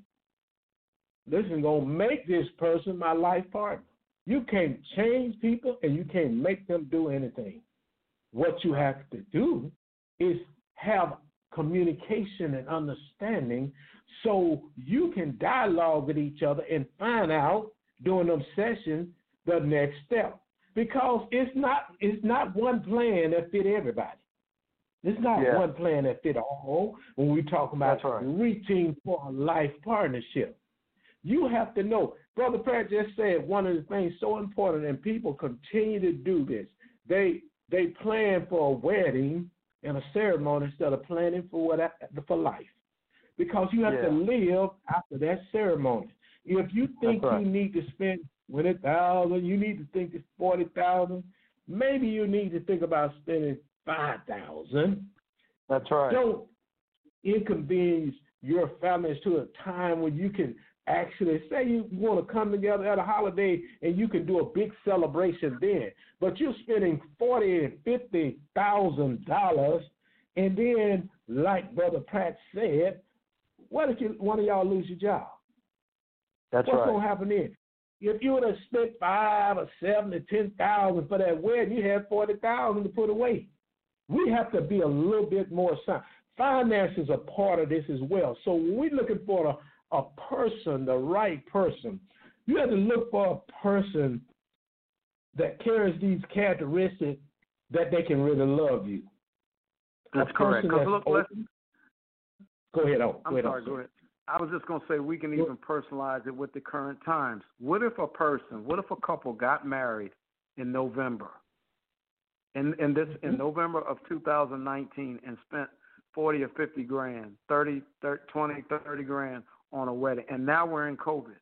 S2: my life partner. You can't change people and you can't make them do anything. What you have to do is have communication and understanding so you can dialogue with each other and find out during them sessions the next step. Because it's not one plan that fit everybody. It's not one plan that fit all when we talk about reaching for a life partnership. You have to know. Brother Pratt just said one of the things so important, and people continue to do this. They plan for a wedding and a ceremony instead of planning for life, because you have to live after that ceremony. If you think you need to spend $20,000, you need to think it's $40,000. Maybe you need to think about spending $5,000.
S3: That's right.
S2: Don't inconvenience your families to a time when you can actually say you want to come together at a holiday and you can do a big celebration then. But you're spending $40,000 and $50,000, and then, like Brother Pratt said, what if one of y'all lose your job? What's going to happen then? If you would have spent $5,000 or $7,000 or $10,000 for that wedding, you had $40,000 to put away. We have to be a little bit more sound. Finance is a part of this as well. So when we're looking for a person, the right person, you have to look for a person that carries these characteristics that they can really love you.
S3: That's correct.
S2: Go ahead.
S3: Go ahead. I was just going to say we can even personalize it with the current times. What if a couple got married in November, in November of 2019, and spent $40,000 or $50,000, 30, 20, 30 grand on a wedding, and now we're in COVID.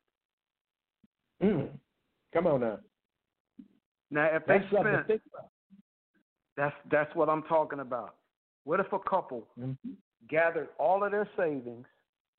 S2: Come on now.
S3: Now, if they spent, that's what I'm talking about. What if a couple gathered all of their savings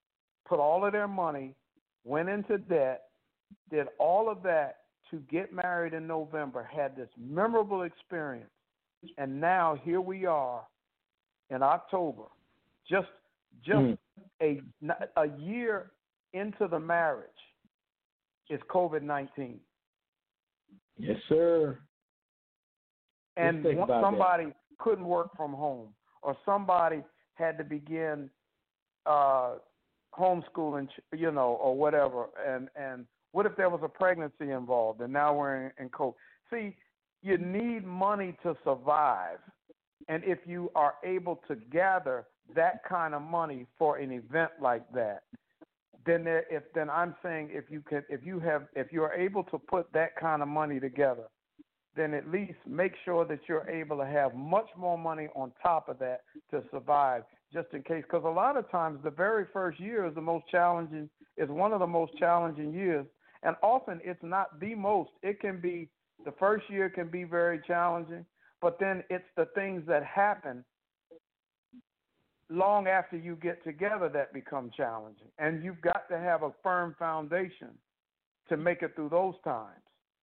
S3: put all of their money, went into debt, did all of that to get married in November, had this memorable experience, and now here we are in October, just a year into the marriage, is COVID-19.
S4: Yes, sir.
S3: And somebody couldn't work from home, or somebody had to begin homeschooling, or whatever. And what if there was a pregnancy involved, and now we're in COVID? See, you need money to survive. And if you are able to gather that kind of money for an event like that, then I'm saying if you are able to put that kind of money together, then at least make sure that you're able to have much more money on top of that to survive, just in case. Because a lot of times the very first year is one of the most challenging years, and often it's not the most. It can be, the first year can be very challenging, but then it's the things that happen long after you get together that become challenging. And you've got to have a firm foundation to make it through those times.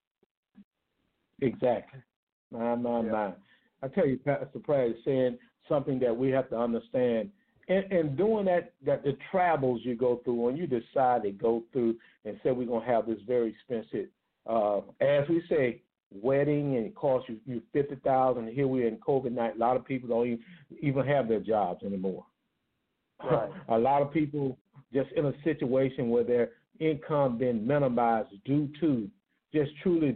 S4: Exactly. My. I tell you, Pastor Pratt is saying something that we have to understand. And doing that the travels you go through, when you decide to go through and say we're going to have this very expensive, as we say, wedding, and it costs you $50,000. Here we're in COVID-19. A lot of people don't even have their jobs anymore.
S3: Right.
S4: A lot of people just in a situation where their income been minimized due to the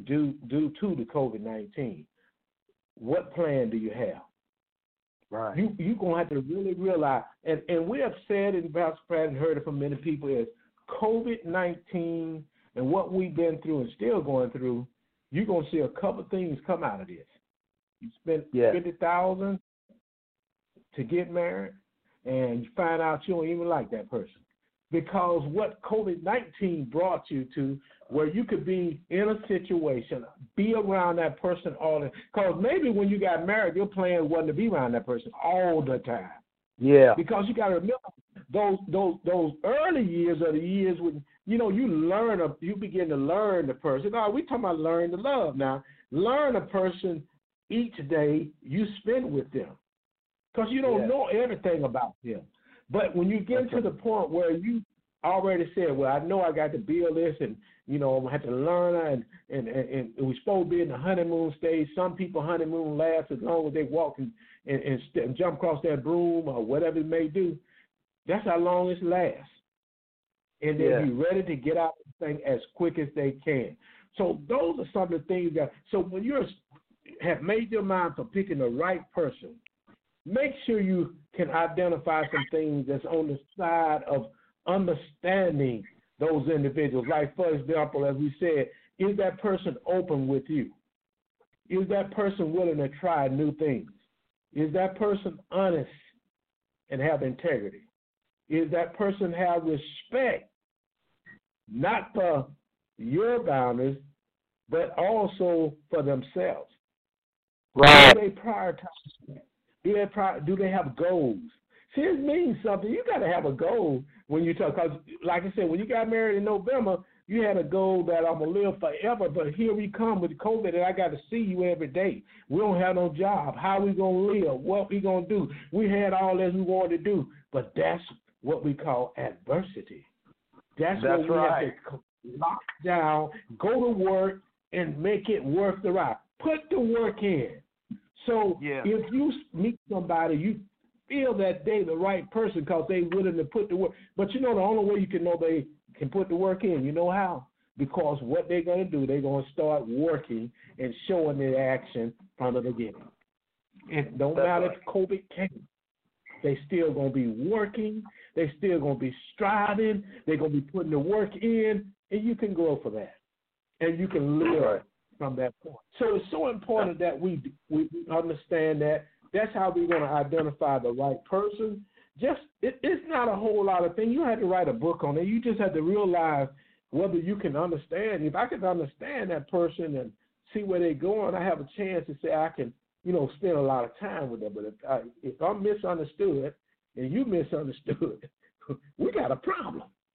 S4: COVID-19. What plan do you have?
S3: Right.
S4: You're going to have to really realize, and we have said, and Pastor Pratt and heard it from many people, is COVID-19 and what we've been through and still going through, you're going to see a couple of things come out of this. You spent $50,000 to get married, and you find out you don't even like that person. Because what COVID-19 brought you to, where you could be in a situation, be around that person all the time. Because maybe when you got married, your plan wasn't to be around that person all the time.
S3: Yeah.
S4: Because you got to remember, those early years are the years when, you begin to learn the person. No, we're talking about learn to love now. Learn a person each day you spend with them. Because you don't know everything about them. But when you get to the point where you already said, well, I know I got to build this, and, I'm going to have to learn her, and we're supposed to be in the honeymoon stage. Some people honeymoon lasts as long as they walk and jump across that broom or whatever it may do. That's how long it lasts. And then be ready to get out of the thing as quick as they can. So those are some of the things so when you have made your mind for picking the right person, make sure you can identify some things that's on the side of understanding those individuals. Like, for example, as we said, is that person open with you? Is that person willing to try new things? Is that person honest and have integrity? Is that person have respect, not for your boundaries, but also for themselves?
S3: Right.
S4: Do they prioritize? Do they have goals? See, it means something. You got to have a goal when you talk. Because, like I said, when you got married in November, you had a goal that I'm going to live forever. But here we come with COVID, and I got to see you every day. We don't have no job. How we going to live? What we going to do? We had all that we wanted to do. But that's what we call adversity. That's what we have to lock down, go to work, and make it worth the ride. Put the work in. So if you meet somebody, you feel that they the right person because they willing to put the work. But the only way you can know they can put the work in, you know how? Because what they're going to do, they're going to start working and showing their action from the beginning. It don't matter if COVID came. They still going to be working. They still going to be striving. They're going to be putting the work in, and you can grow for that. And you can live from that point. So it's so important that we understand that. That's how we're going to identify the right person. It's not a whole lot of things. You have to write a book on it. You just have to realize whether you can understand. If I can understand that person and see where they're going, I have a chance to say I can, spend a lot of time with them. But if I'm misunderstood and you misunderstood, we got a problem.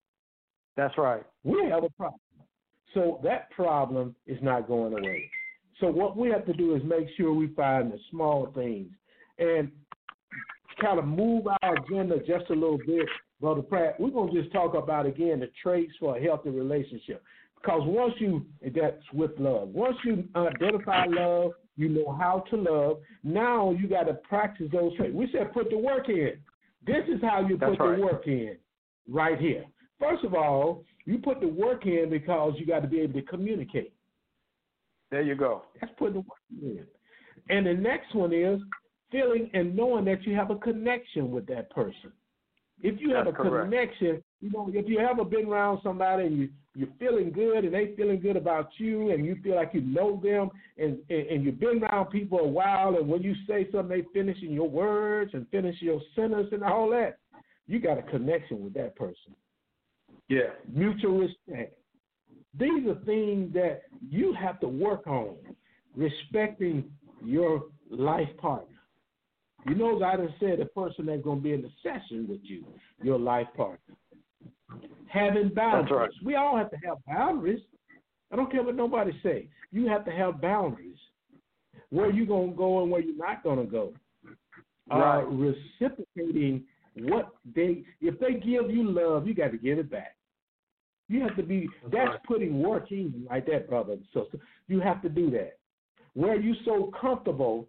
S3: That's right.
S4: We have a problem. So that problem is not going away. So what we have to do is make sure we find the small things and kind of move our agenda just a little bit, Brother Pratt. We're going to just talk about, again, the traits for a healthy relationship. Because that's with love. Once you identify love, you know how to love. Now you got to practice those traits. We said put the work in. This is how you put the work in right here. First of all, you put the work in because you got to be able to communicate.
S3: There you go.
S4: That's putting the work in. And the next one is feeling and knowing that you have a connection with that person. If you have a connection, if you ever been around somebody and you're feeling good and they feeling good about you and you feel like you know them and you've been around people a while and when you say something, they finishing your words and finish your sentence and all that, you got a connection with that person.
S3: Yeah.
S4: Mutual respect. These are things that you have to work on, respecting your life partner. You know, as I just said, the person that's going to be in the session with you, your life partner. Having boundaries. That's right. We all have to have boundaries. I don't care what nobody say. You have to have boundaries. Where you going to go and where you're not going to go.
S3: Right.
S4: Reciprocating if they give you love, you got to give it back. You have to be, that's putting work in like that, brother and sister. You have to do that. Where you so comfortable,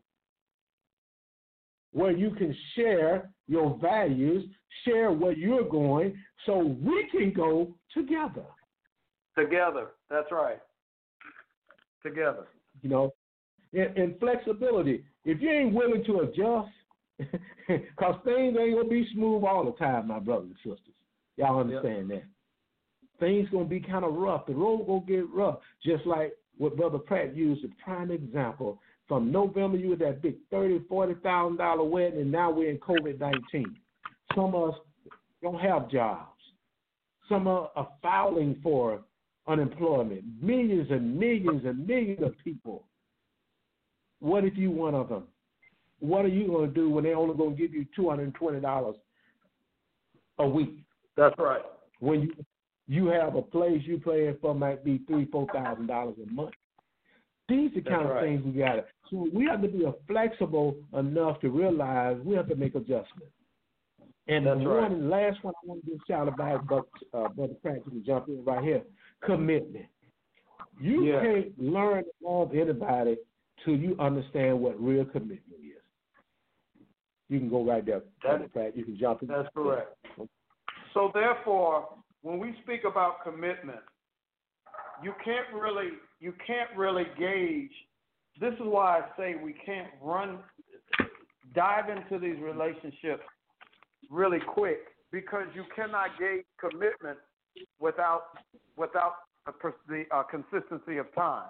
S4: where you can share your values, share where you're going, so we can go together.
S3: Together, that's right. Together.
S4: And flexibility. If you ain't willing to adjust, because things ain't going to be smooth all the time, my brothers and sisters. Y'all understand that. Things going to be kind of rough. The road going to get rough, just like what Brother Pratt used, a prime example. From November, you was that big $30,000, $40,000 wedding, and now we're in COVID-19. Some of us don't have jobs. Some are filing for unemployment. Millions and millions and millions of people. What if you one of them? What are you going to do when they're only going to give you $220 a week?
S3: That's right.
S4: When you have a place you playing for might be $3,000, $4,000 a month. These are the kind of things we got to. So we have to be flexible enough to realize we have to make adjustments. And the last one I want to just shout about, Brother Pratt, you can jump in right here. Commitment. You can't learn to love anybody till you understand what real commitment is. You can go right there, Brother Pratt. You can jump in.
S3: That's correct. So therefore, when we speak about commitment, you can't really gauge. This is why I say we can't dive into these relationships really quick, because you cannot gauge commitment without the consistency of time.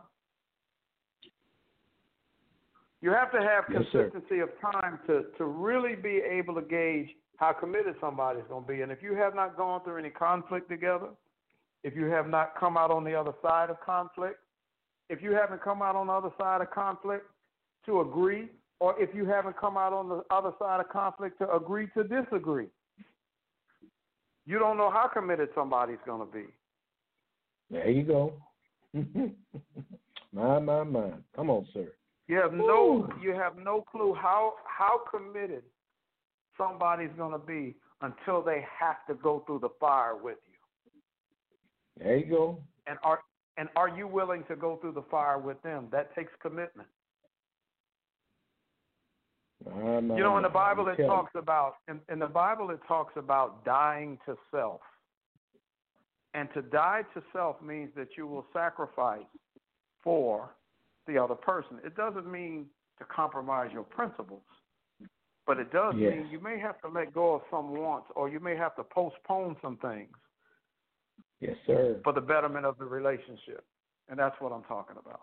S3: You have to have consistency of time to really be able to gauge how committed somebody's going to be. And if you have not gone through any conflict together, if you have not come out on the other side of conflict, if you haven't come out on the other side of conflict to agree, or if you haven't come out on the other side of conflict to agree to disagree, you don't know how committed somebody's going to be.
S4: There you go. My. Come on, sir.
S3: You have no clue how committed somebody's going to be until they have to go through the fire with you.
S4: There you go.
S3: And are you willing to go through the fire with them? That takes commitment. In the Bible it talks about dying to self. And to die to self means that you will sacrifice for the other person. It doesn't mean to compromise your principles, but it does mean you may have to let go of some wants, or you may have to postpone some things.
S4: Yes, sir.
S3: For the betterment of the relationship. And that's what I'm talking about.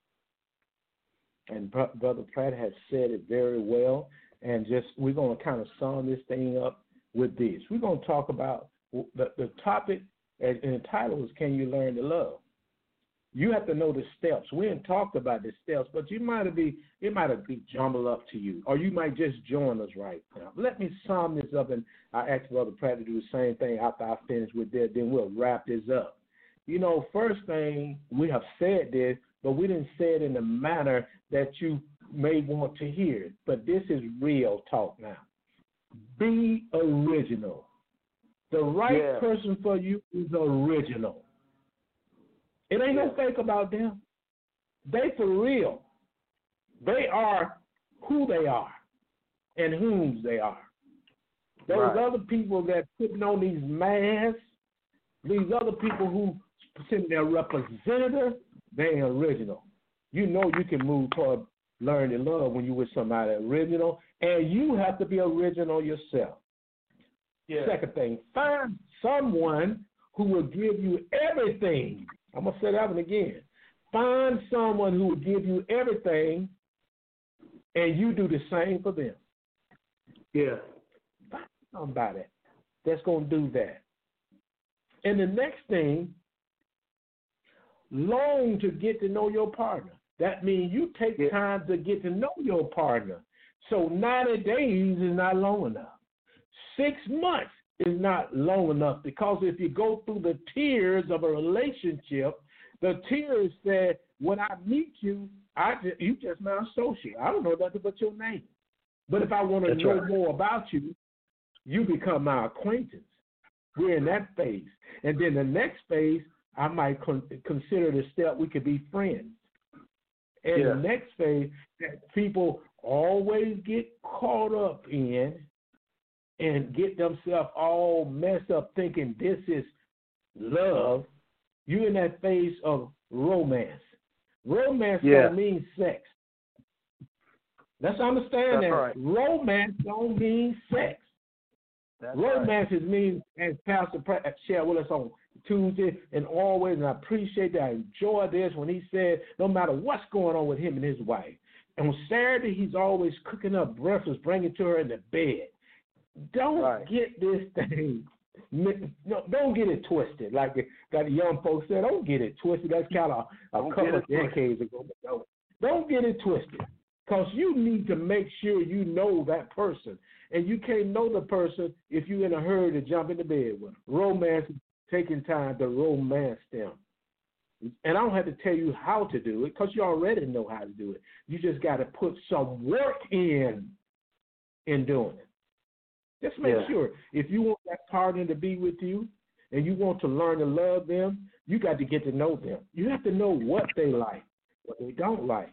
S4: And Brother Pratt has said it very well. And we're going to kind of sum this thing up with this. We're going to talk about the topic, and the title is, Can You Learn to Love? You have to know the steps. We ain't talked about the steps, but it might be jumbled up to you, or you might just join us right now. Let me sum this up, and I ask Brother Pratt to do the same thing after I finish with that. Then we'll wrap this up. You know, first thing, we have said this, but we didn't say it in the manner that you may want to hear it. But this is real talk now. Be original. The right person for you is original. It ain't no fake about them. They for real. They are who they are and whom they are. Those other people that putting on these masks, these other people who send their representative, they ain't original. You know you can move toward learning to love when you with somebody original, and you have to be original yourself. Yeah. Second thing, find someone who will give you everything. I'm going to say that one again. Find someone who will give you everything, and you do the same for them. Yeah. Find somebody that's going to do that. And the next thing, long to get to know your partner. That means you take time to get to know your partner. So 90 days is not long enough. 6 months is not long enough, because if you go through the tiers of a relationship, the tiers said, when I meet you, you just my associate. I don't know nothing but your name. But if I want to know more about you, you become my acquaintance. We're in that phase. And then the next phase, I might consider the step we could be friends. And the next phase that people always get caught up in and get themselves all messed up thinking this is love, you're in that phase of romance. Romance don't mean sex. Let's understand that. Right. Romance don't mean sex. Romance means, as Pastor Pratt shared with us on Tuesday and always, and I appreciate that. I enjoy this when he said no matter what's going on with him and his wife. And on Saturday, he's always cooking up breakfast, bringing it to her in the bed. Don't get this thing. No, don't get it twisted. Like the young folks said, don't get it twisted. That's kind of a couple of decades ago. Don't get it twisted, because you need to make sure you know that person. And you can't know the person if you're in a hurry to jump into bed with them. Romance is taking time to romance them. And I don't have to tell you how to do it, because you already know how to do it. You just got to put some work in doing it. Just make sure, if you want that partner to be with you and you want to learn to love them, you got to get to know them. You have to know what they like, what they don't like.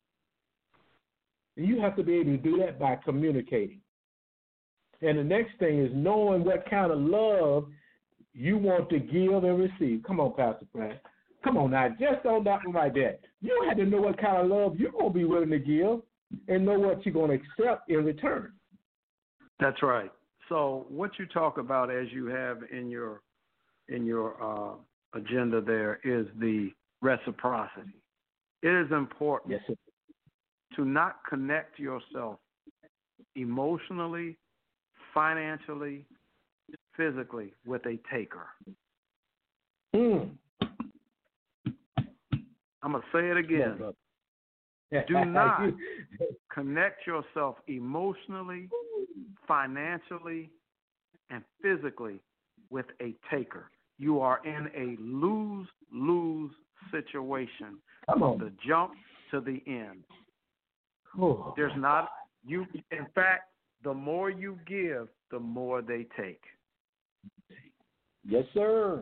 S4: And you have to be able to do that by communicating. And the next thing is knowing what kind of love you want to give and receive. Come on, Pastor Pratt. Come on now, just don't knock me like that. You have to know what kind of love you're going to be willing to give and know what you're going to accept in return.
S3: That's right. So what you talk about, as you have in your agenda there, is the reciprocity. It is important to not connect yourself emotionally, financially, physically with a taker. I'm going to say it again. Do not connect yourself emotionally, financially, and physically with a taker. You are in a lose-lose situation from the jump to the end. There's not you. In fact, the more you give, the more they take.
S4: Yes, sir.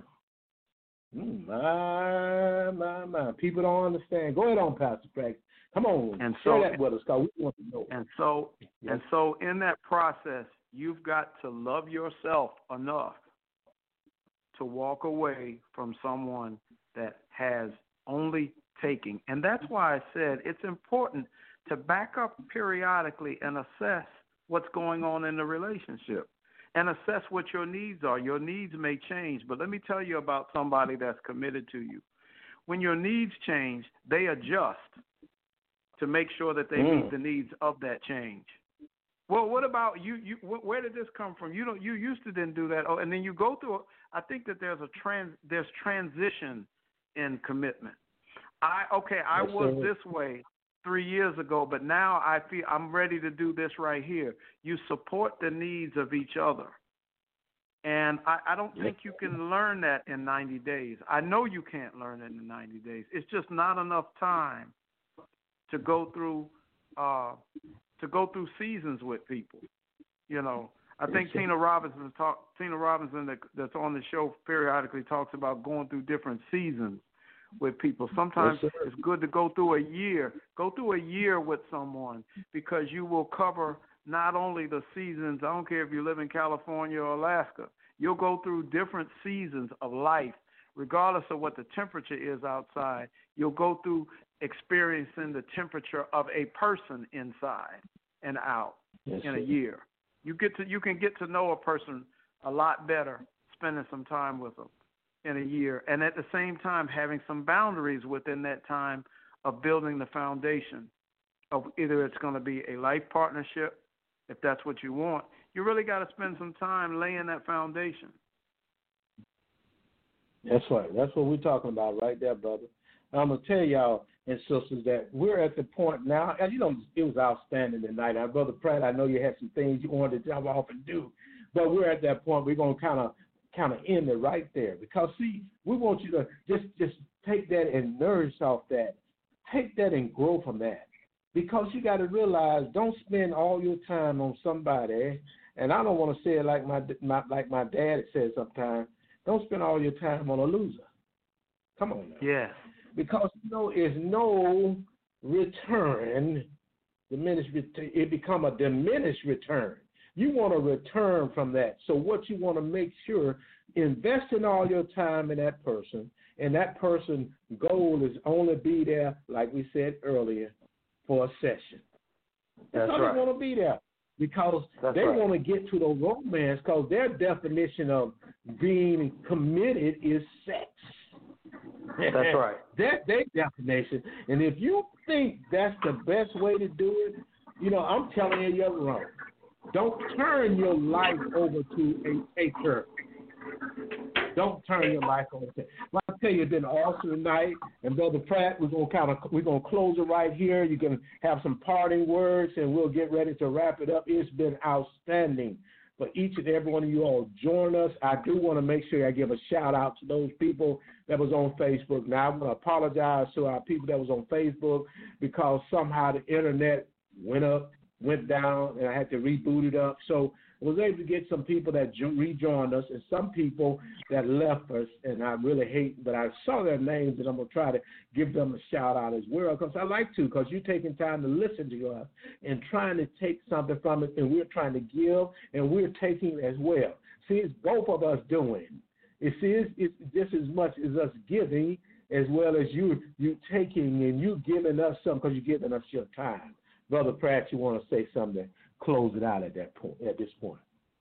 S4: My. People don't understand. Go ahead on, Pastor Pratt. Come on, and share that with us, because we want to know. And
S3: so in that process, you've got to love yourself enough to walk away from someone that has only taking. And that's why I said it's important to back up periodically and assess what's going on in the relationship and assess what your needs are. Your needs may change, but let me tell you about somebody that's committed to you. When your needs change, they adjust to make sure that they meet the needs of that change. Well, what about you? Where did this come from? You used to didn't do that. Oh, and then you go through. I think that there's transition in commitment. I
S4: Yes,
S3: was
S4: sir.
S3: this way 3 years ago, but now I feel I'm ready to do this right here. You support the needs of each other. And I don't think you can learn that in 90 days. I know you can't learn it in 90 days. It's just not enough time to go through seasons with people. You know, I think Tina Robinson that's on the show periodically talks about going through different seasons with people. Sometimes it's good to go through a year. Go through a year with someone because you will cover not only the seasons. I don't care if you live in California or Alaska. You'll go through different seasons of life, regardless of what the temperature is outside. You'll go through experiencing the temperature of a person inside and out in a year. You can get to know a person a lot better spending some time with them in a year, and at the same time having some boundaries within that time of building the foundation of either it's going to be a life partnership, if that's what you want. You really got to spend some time laying that foundation.
S4: That's right. That's what we're talking about right there, brother. I'm going to tell y'all and sisters that we're at the point now, and it was outstanding tonight. Now, Brother Pratt, I know you had some things you wanted to jump off and do, but we're at that point. We're going to kind of end it right there because, see, we want you to just take that and nourish off that. Take that and grow from that because you got to realize don't spend all your time on somebody, and I don't want to say it like my dad said sometimes, don't spend all your time on a loser. Come on now.
S3: Yeah.
S4: Because, there's no return, it become a diminished return. You want to return from that. So what you want to make sure, investing all your time in that person, and that person's goal is only be there, like we said earlier, for a session. That's how they want to be there. Because they want to get to the romance, because their definition of being committed is sex.
S3: That's right.
S4: That's their definition. And if you think that's the best way to do it, I'm telling you, you're wrong. Don't turn your life over to a taker. Don't turn your life over to. Well, I tell you, it's been an awesome night. And Brother Pratt, we're gonna close it right here. You can have some parting words, and we'll get ready to wrap it up. It's been outstanding for each and every one of you all join us. I do want to make sure I give a shout out to those people that was on Facebook. Now, I'm going to apologize to our people that was on Facebook because somehow the internet went down, and I had to reboot it up. So I was able to get some people that rejoined us and some people that left us, and I really hate, but I saw their names, and I'm going to try to give them a shout-out as well because I like to, because you're taking time to listen to us and trying to take something from it, and we're trying to give, and we're taking as well. See, it's both of us doing. It's just as much as us giving as well as you taking and you giving us something because you're giving us your time. Brother Pratt, you want to say something to close it out at this point?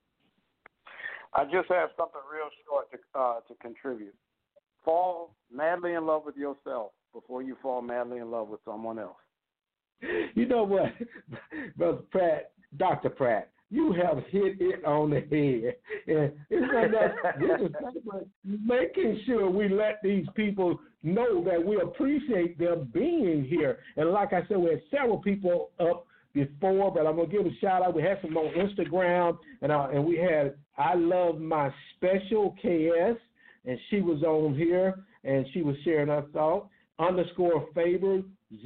S3: I just have something real short to contribute. Fall madly in love with yourself before you fall madly in love with someone else.
S4: You know what, Brother Pratt, Dr. Pratt, you have hit it on the head. And it's making sure we let these people know that we appreciate them being here. And like I said, we had several people up before, but I'm going to give a shout out. We had some on Instagram, and we had I Love My Special KS, and she was on here, and she was sharing her thought. _Faber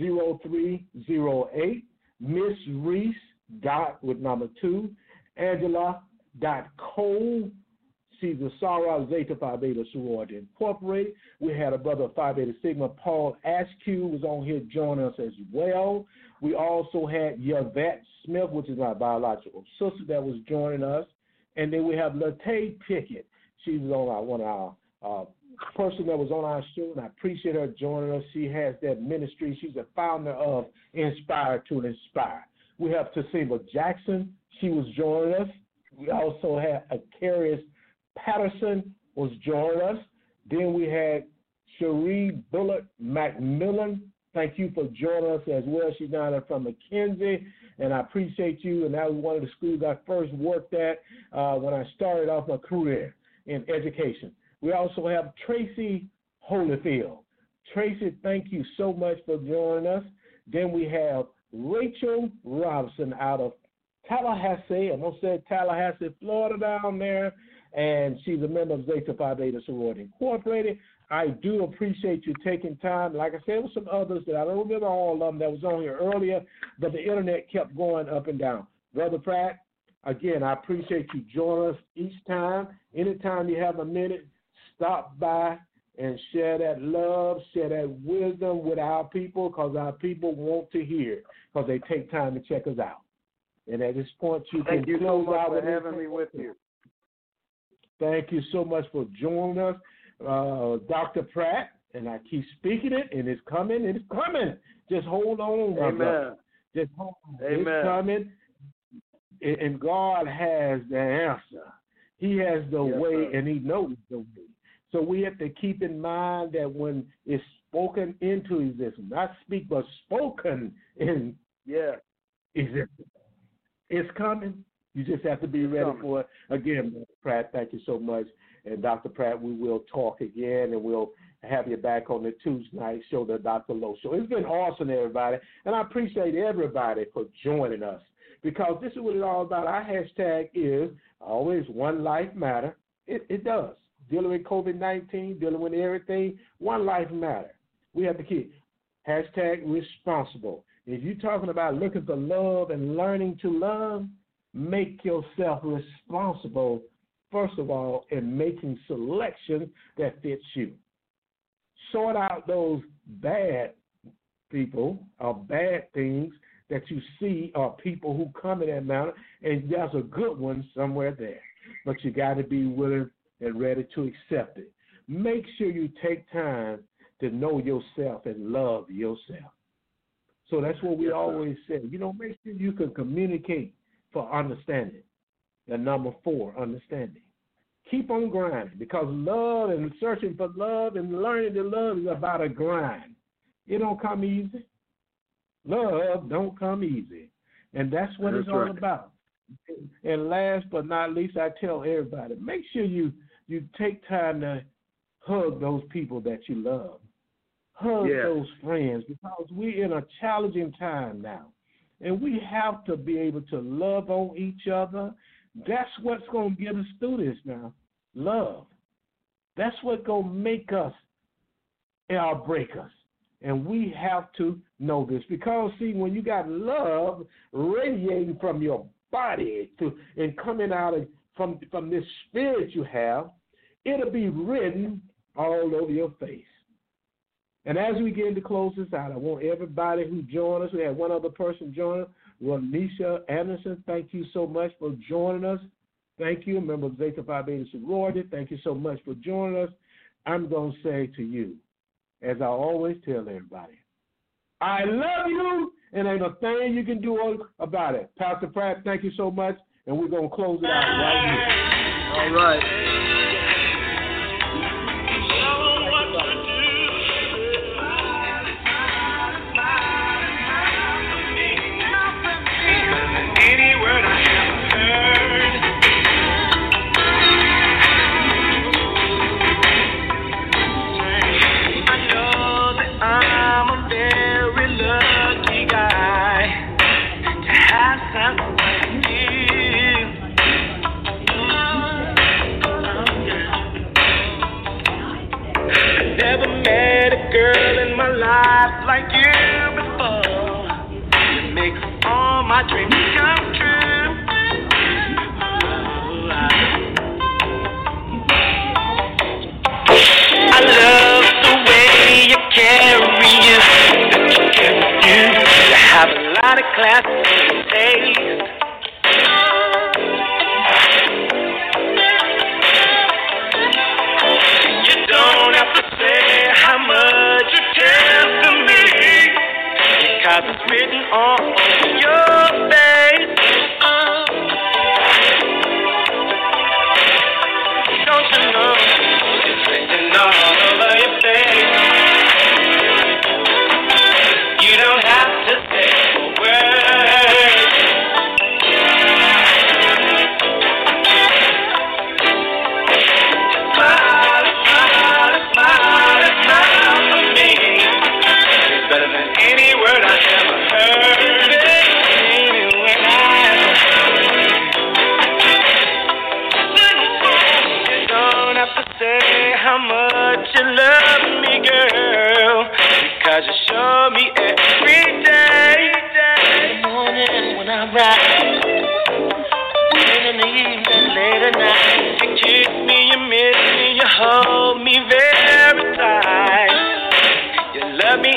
S4: 0308, Miss Reese with number 2, Angela.Cole. She's a Sorrow Zeta Phi Beta Sorority Incorporated. We had a brother of Phi Beta Sigma, Paul Askew, was on here joining us as well. We also had Yvette Smith, which is my biological sister, that was joining us. And then we have Latay Pickett. She was on one of our person that was on our show, and I appreciate her joining us. She has that ministry. She's the founder of Inspire to Inspire. We have Tasiba Jackson. She was joining us. We also had Akarius Patterson was joining us. Then we had Cherie Bullitt McMillan. Thank you for joining us as well. She's down there from McKenzie, and I appreciate you. And that was one of the schools I first worked at when I started off my career in education. We also have Tracy Holyfield. Tracy, thank you so much for joining us. Then we have Rachel Robinson out of Tallahassee. I'm going to say Tallahassee, Florida down there. And she's a member of Zeta Phi Beta Sorority Incorporated. I do appreciate you taking time. Like I said, there were some others that I don't remember all of them that was on here earlier, but the internet kept going up and down. Brother Pratt, again, I appreciate you joining us each time. Anytime you have a minute, stop by and share that love, share that wisdom with our people, because our people want to hear, because they take time to check us out. And at this point, you can
S3: Thank you
S4: close
S3: so much
S4: out
S3: for
S4: with
S3: having me with you.
S4: Thank you so much for joining us, Dr. Pratt. And I keep speaking it, and it's coming, and it's coming. Just hold on, my brother. Just hold on.
S3: Amen.
S4: It's coming, and God has the answer. He has the way,
S3: sir.
S4: and He knows the way. So we have to keep in mind that when it's spoken into existence, not speak, but spoken in existence, it's coming. You just have to be ready for it. Again, Pratt, thank you so much. And Dr. Pratt, we will talk again, and we'll have you back on the Tuesday night show, the Dr. Lowe Show. It's been awesome, everybody. And I appreciate everybody for joining us, because this is what it's all about. Our hashtag is always One Life Matter. It does. Dealing with COVID-19, dealing with everything, one life matter. We have to keep hashtag responsible. If you're talking about looking for love and learning to love, make yourself responsible, first of all, in making selections that fits you. Sort out those bad people or bad things that you see are people who come in that manner, and there's a good one somewhere there. But you got to be willing and ready to accept it. Make sure you take time to know yourself and love yourself. So that's what we always say. Make sure you can communicate for understanding. And number 4, understanding. Keep on grinding, because love and searching for love and learning to love is about a grind. It don't come easy. Love don't come easy. And that's what it's all about. And last but not least, I tell everybody, make sure you take time to hug those people that you love. Hug those friends, because we're in a challenging time now. And we have to be able to love on each other. That's what's going to get us through this now. Love. That's what's going to make us or break us. And we have to know this, because, see, when you got love radiating from your body and coming out from this spirit you have, it'll be written all over your face. And as we get to close this out, I want everybody who joined us. We had one other person join us, Ronisha Anderson. Thank you so much for joining us. Thank you, member of Zeta Phi Beta Sorority. Thank you so much for joining us. I'm going to say to you, as I always tell everybody, I love you, and ain't a thing you can do about it. Pastor Pratt, thank you so much, and we're going to close it out right here.
S3: All right.
S5: Like you before, it makes all my dreams come true. I love the way you carry you have a lot of class and taste. You don't have to say how much you tell to me, because it's written on your face. Don't you know it's written all over your face? You don't have to say a word. Smile, smile, smile, smile for me.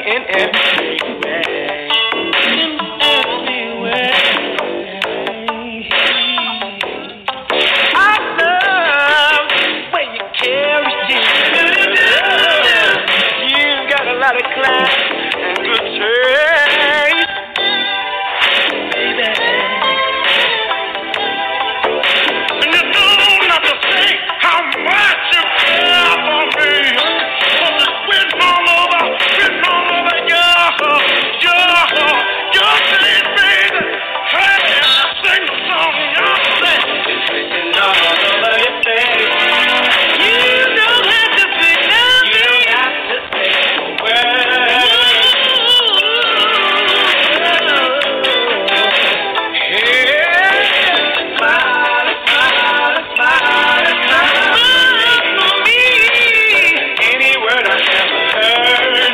S5: in every way. In every way. I love the way you carry you. You got a lot of class and good taste, baby. And you know not to say how much you care for me. 'Cause it's written all over your face, baby. Hey, sing the song in your face. It's written all over your face. You don't have to say nothing. You don't have to say a word. Smile, smile, smile, smile for me. Any word I ever heard.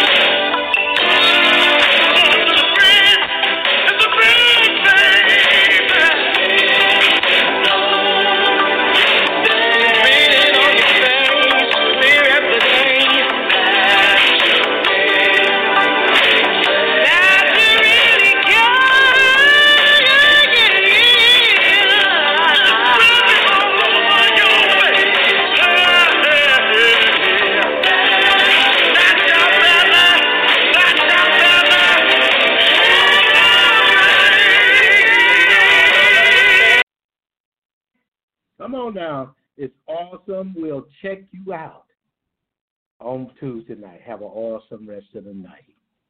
S5: It's a bridge, baby. Reading on your face, clear as the day. That you really
S4: Come on now. It's awesome. We'll check you out on Tuesday night. Have an awesome rest of the night.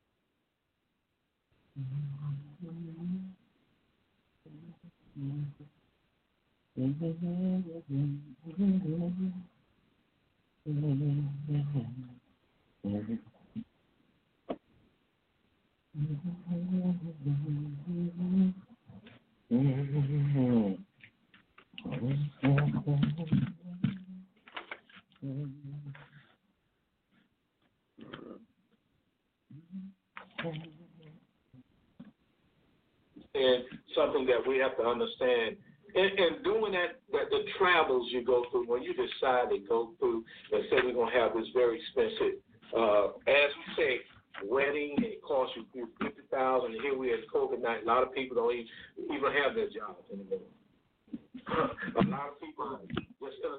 S6: And something that we have to understand. And doing that, the travels you go through, when you decide to go through and say we're going to have this very expensive, as we say, wedding, it costs you $50,000. Here we are at COVID-19. A lot of people don't even have their jobs anymore. A lot of people are just in a